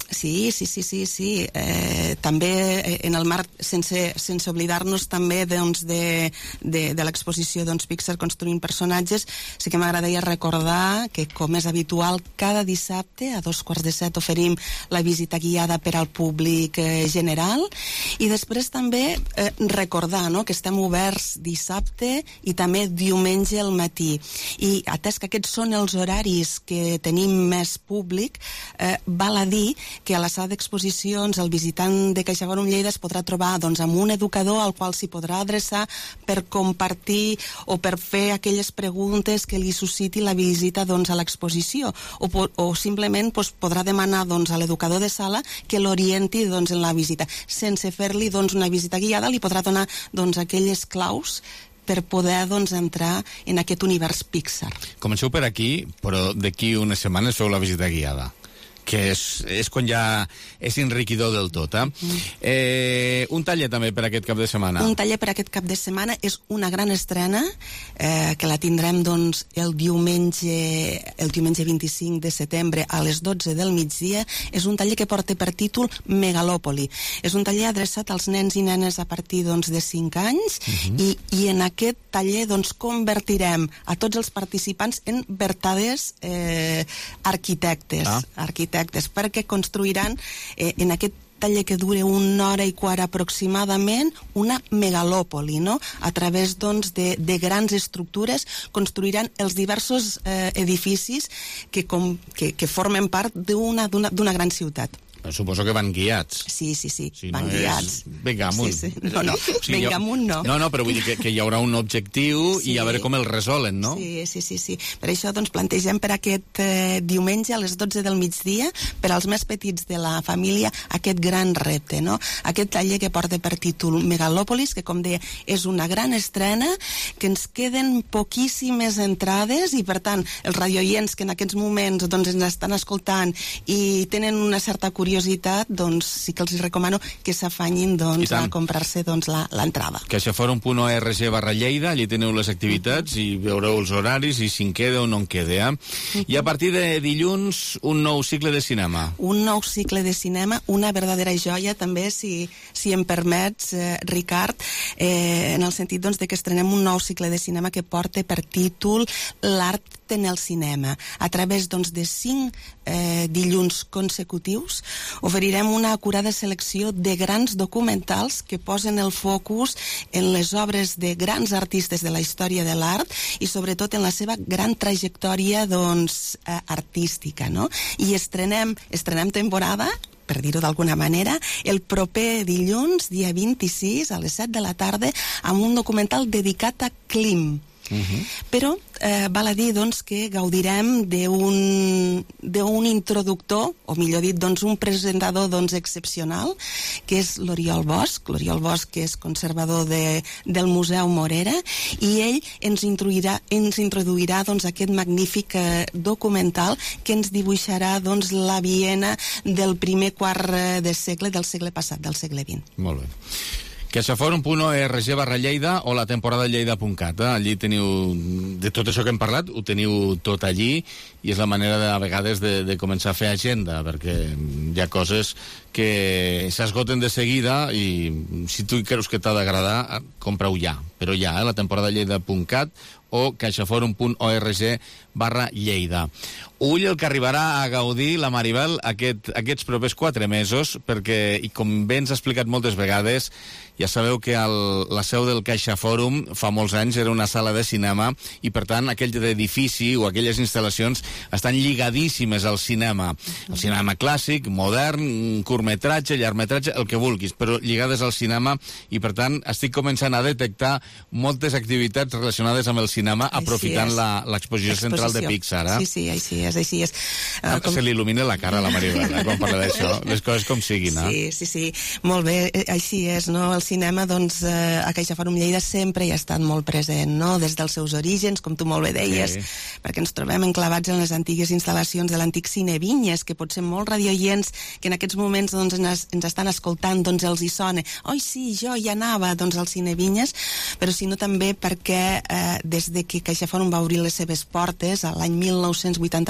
Sí, sí, sí, sí, sí. Eh, també en el marc, sense, sense oblidar-nos també doncs, de, de, de l'exposició doncs, Pixar construint personatges, sí que m'agradaria recordar que, com és habitual, cada dissabte a dos quarts de set oferim la visita guiada per al públic eh, general, i després també eh, recordar, no?, que estem oberts dissabte i també diumenge al matí. I atès que aquests són els horaris que tenim més públic, eh, val a dir que a la sala d'exposicions el visitant de CaixaForum Lleida es podrà trobar doncs, amb un educador al qual s'hi podrà adreçar per compartir o per fer aquelles preguntes que li susciti la visita doncs, a l'exposició, o, o simplement doncs, podrà demanar doncs, a l'educador de sala que l'orienti doncs, en la visita. Sense fer-li doncs, una visita guiada, li podrà donar doncs, aquelles claus per poder doncs, entrar en aquest univers Pixar. Comenceu per aquí, però d'aquí unes setmanes feu la visita guiada, que és, és quan ja és enriquidor del tot. Eh? Mm. Eh, un taller també per aquest cap de setmana. Un taller per aquest cap de setmana és una gran estrena, eh, que la tindrem doncs, el diumenge el diumenge vint-i-cinc de setembre a les dotze del migdia. És un taller que porta per títol Megalòpoli. És un taller adreçat als nens i nenes a partir doncs, de cinc anys, uh-huh. i, i en aquest taller doncs, convertirem a tots els participants en vertaders eh, arquitectes. Ah. arquitectes perquè construiran eh, en aquest taller que dura una hora i quart aproximadament una megalòpoli, no? A través doncs, de, de grans estructures construiran els diversos eh, edificis que, com, que, que formen part d'una, d'una, d'una gran ciutat. Suposo que van guiats. Sí, sí, sí, si van no guiats. És... Vinga, amunt. Sí, sí. No, no, o sigui, vinga, amunt no. No, no, però vull dir que, que hi haurà un objectiu sí. i a veure com el resolen, no? Sí, sí, sí, sí. Per això doncs, plantegem per aquest eh, diumenge a les dotze del migdia, per als més petits de la família, aquest gran repte, no? Aquest taller que porta per títol Megalòpolis, que com deia, és una gran estrena, que ens queden poquíssimes entrades i per tant, els radioients que en aquests moments doncs, ens estan escoltant i tenen una certa curiositat, doncs sí que els recomano que s'afanyin doncs, a comprar-se doncs, l'entrada. CaixaForum.org barra Lleida, allí teniu les activitats uh-huh. i veureu els horaris i si en queda o no en queda. Eh? Uh-huh. I a partir de dilluns, un nou cicle de cinema. Un nou cicle de cinema, una verdadera joia també, si, si em permets, eh, Ricard, eh, en el sentit doncs, de que estrenem un nou cicle de cinema que porta per títol L'art en el cinema. A través doncs, de cinc eh, dilluns consecutius oferirem una acurada selecció de grans documentals que posen el focus en les obres de grans artistes de la història de l'art i sobretot en la seva gran trajectòria doncs, eh, artística, no? I estrenem, estrenem temporada, per dir-ho d'alguna manera, el proper dilluns, dia vint-i-sis, a les set de la tarda, amb un documental dedicat a Klim. Uh-huh. Però eh, val a dir doncs, que gaudirem d'un d'un introductor, o millor dit, doncs, un presentador doncs, excepcional, que és l'Oriol Bosch. L'Oriol Bosch, que és conservador de, del Museu Morera, i ell ens introduirà, ens introduirà doncs, aquest magnífic eh, documental que ens dibuixarà doncs, la Viena del primer quart de segle, del segle passat, del segle vint. Molt bé. CaixaForum.org barra Lleida o la temporada lleida punt cat. Eh? Allí teniu, de tot això que hem parlat, ho teniu tot allí i és la manera de, a vegades de, de començar a fer agenda, perquè hi ha coses que s'esgoten de seguida i si tu creus que t'ha d'agradar, compra-ho ja. Però ja, eh? la temporada lleida punt cat o caixaforum.org barra Lleida. Ull el que arribarà a gaudir la Maribel aquest, aquests propers quatre mesos, perquè, i com bé ens ha explicat moltes vegades, ja sabeu que el, la seu del CaixaForum fa molts anys era una sala de cinema i per tant aquell edifici o aquelles instal·lacions estan lligadíssimes al cinema. El cinema clàssic, modern, curtmetratge, llargmetratge, el que vulguis, però lligades al cinema i per tant estic començant a detectar moltes activitats relacionades amb el cinema aprofitant l'exposició central de Pixar. Eh? Sí, sí, així és, així és. Uh, com... Se li il·lumina la cara a la Maribel eh, quan parla d'això, les coses com siguin. Eh? Sí, sí, sí, molt bé, així és, no? El cinema, doncs, eh, a CaixaForum Lleida sempre hi ha estat molt present, no? Des dels seus orígens, com tu molt bé deies, sí. perquè ens trobem enclavats en les antigues instal·lacions de l'antic Cine Vinyes, que potser molts radioients que en aquests moments doncs, ens, ens estan escoltant, doncs els hi sona, oi sí, jo hi anava doncs, al Cine Vinyes, però sinó també perquè eh, des de que CaixaForum va obrir les seves portes a l'any mil nou-cents vuitanta-nou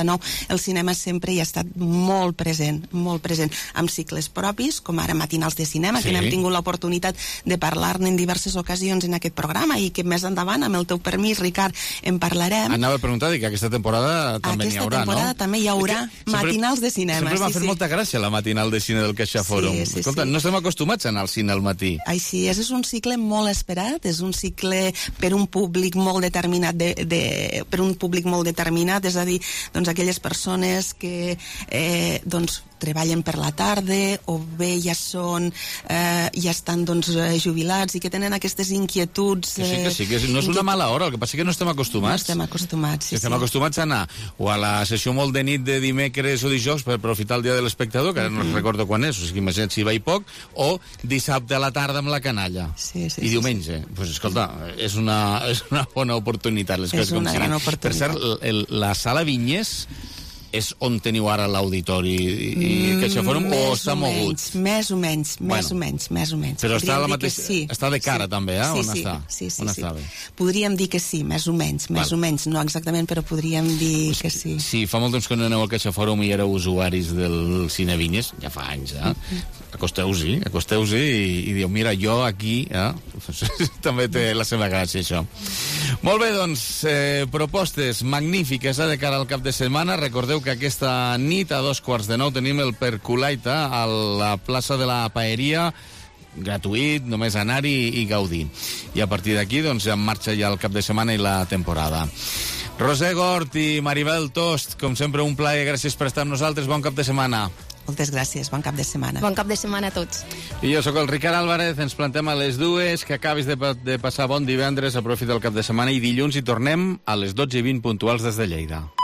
nou, el cinema sempre hi ha estat molt present, molt present, amb cicles propis, com ara matinals de cinema, sí. que n'hem tingut l'oportunitat de parlar-ne en diverses ocasions en aquest programa i que més endavant, amb el teu permís, Ricard, en parlarem. Anava a preguntar que aquesta temporada també n'hi haurà, no? Aquesta temporada també hi haurà matinals de cinema. Sempre m'ha sí, fet sí. molta gràcia la matinal de cine del Caixa Fòrum. Sí, sí, Escolta, sí. no estem acostumats a anar al cine al matí. Així és, és un cicle molt esperat, és un cicle per un públic molt determinat, de, de, per un públic molt determinat, és a dir, doncs aquelles persones que eh, doncs, treballen per la tarda o bé ja són eh, ja estan doncs jubilats i que tenen aquestes inquietuds que sí, que sí, que no és una mala hora, el que passa és que no estem acostumats no estem acostumats, sí, estem sí. acostumats a anar o a la sessió molt de nit de dimecres o dijous per aprofitar el dia de l'espectador, que ara no Mm-hmm. recordo quan és, o sigui, imagina't si hi vaig poc, o dissabte a la tarda amb la canalla sí, sí, i sí, diumenge, sí. Pues, escolta, és una, és una bona oportunitat, les és coses com una siguin. gran oportunitat. Per cert, el, la sala Vinyes és on teniu ara l'auditori i mm, Caixa Fòrum, o està mogut? Més o menys, més bueno, o menys, més o menys. Però Podríem està, la mateixa, sí. està de cara sí. també, eh? Sí, on sí, està? sí, sí, on sí. està bé? Podríem dir que sí, més o menys, més Val. o menys, no exactament, però podríem dir pues que sí. Sí, fa molt temps que no aneu al Caixa Fòrum i éreu usuaris del Cine Vinyes, ja fa anys, eh? Mm-hmm. Acosteu-s'hi, acosteu-s'hi i, i diu, mira, jo aquí, eh? també té la seva gràcia, això. Molt bé, doncs, eh, propostes magnífiques eh, de cara al cap de setmana. Recordeu que aquesta nit a dos quarts de nou tenim el Percolaita a la plaça de la Paeria, gratuït, només anar-hi i gaudir. I a partir d'aquí, doncs, en marxa ja el cap de setmana i la temporada. Roser Gort i Maribel Tost, com sempre, un plaer. Gràcies per estar amb nosaltres. Bon cap de setmana. Moltes gràcies, bon cap de setmana. Bon cap de setmana a tots. I jo sóc el Ricard Álvarez, ens plantem a les dues, que acabis de, de passar bon divendres, aprofita el cap de setmana i dilluns hi tornem a les dotze i vint puntuals des de Lleida.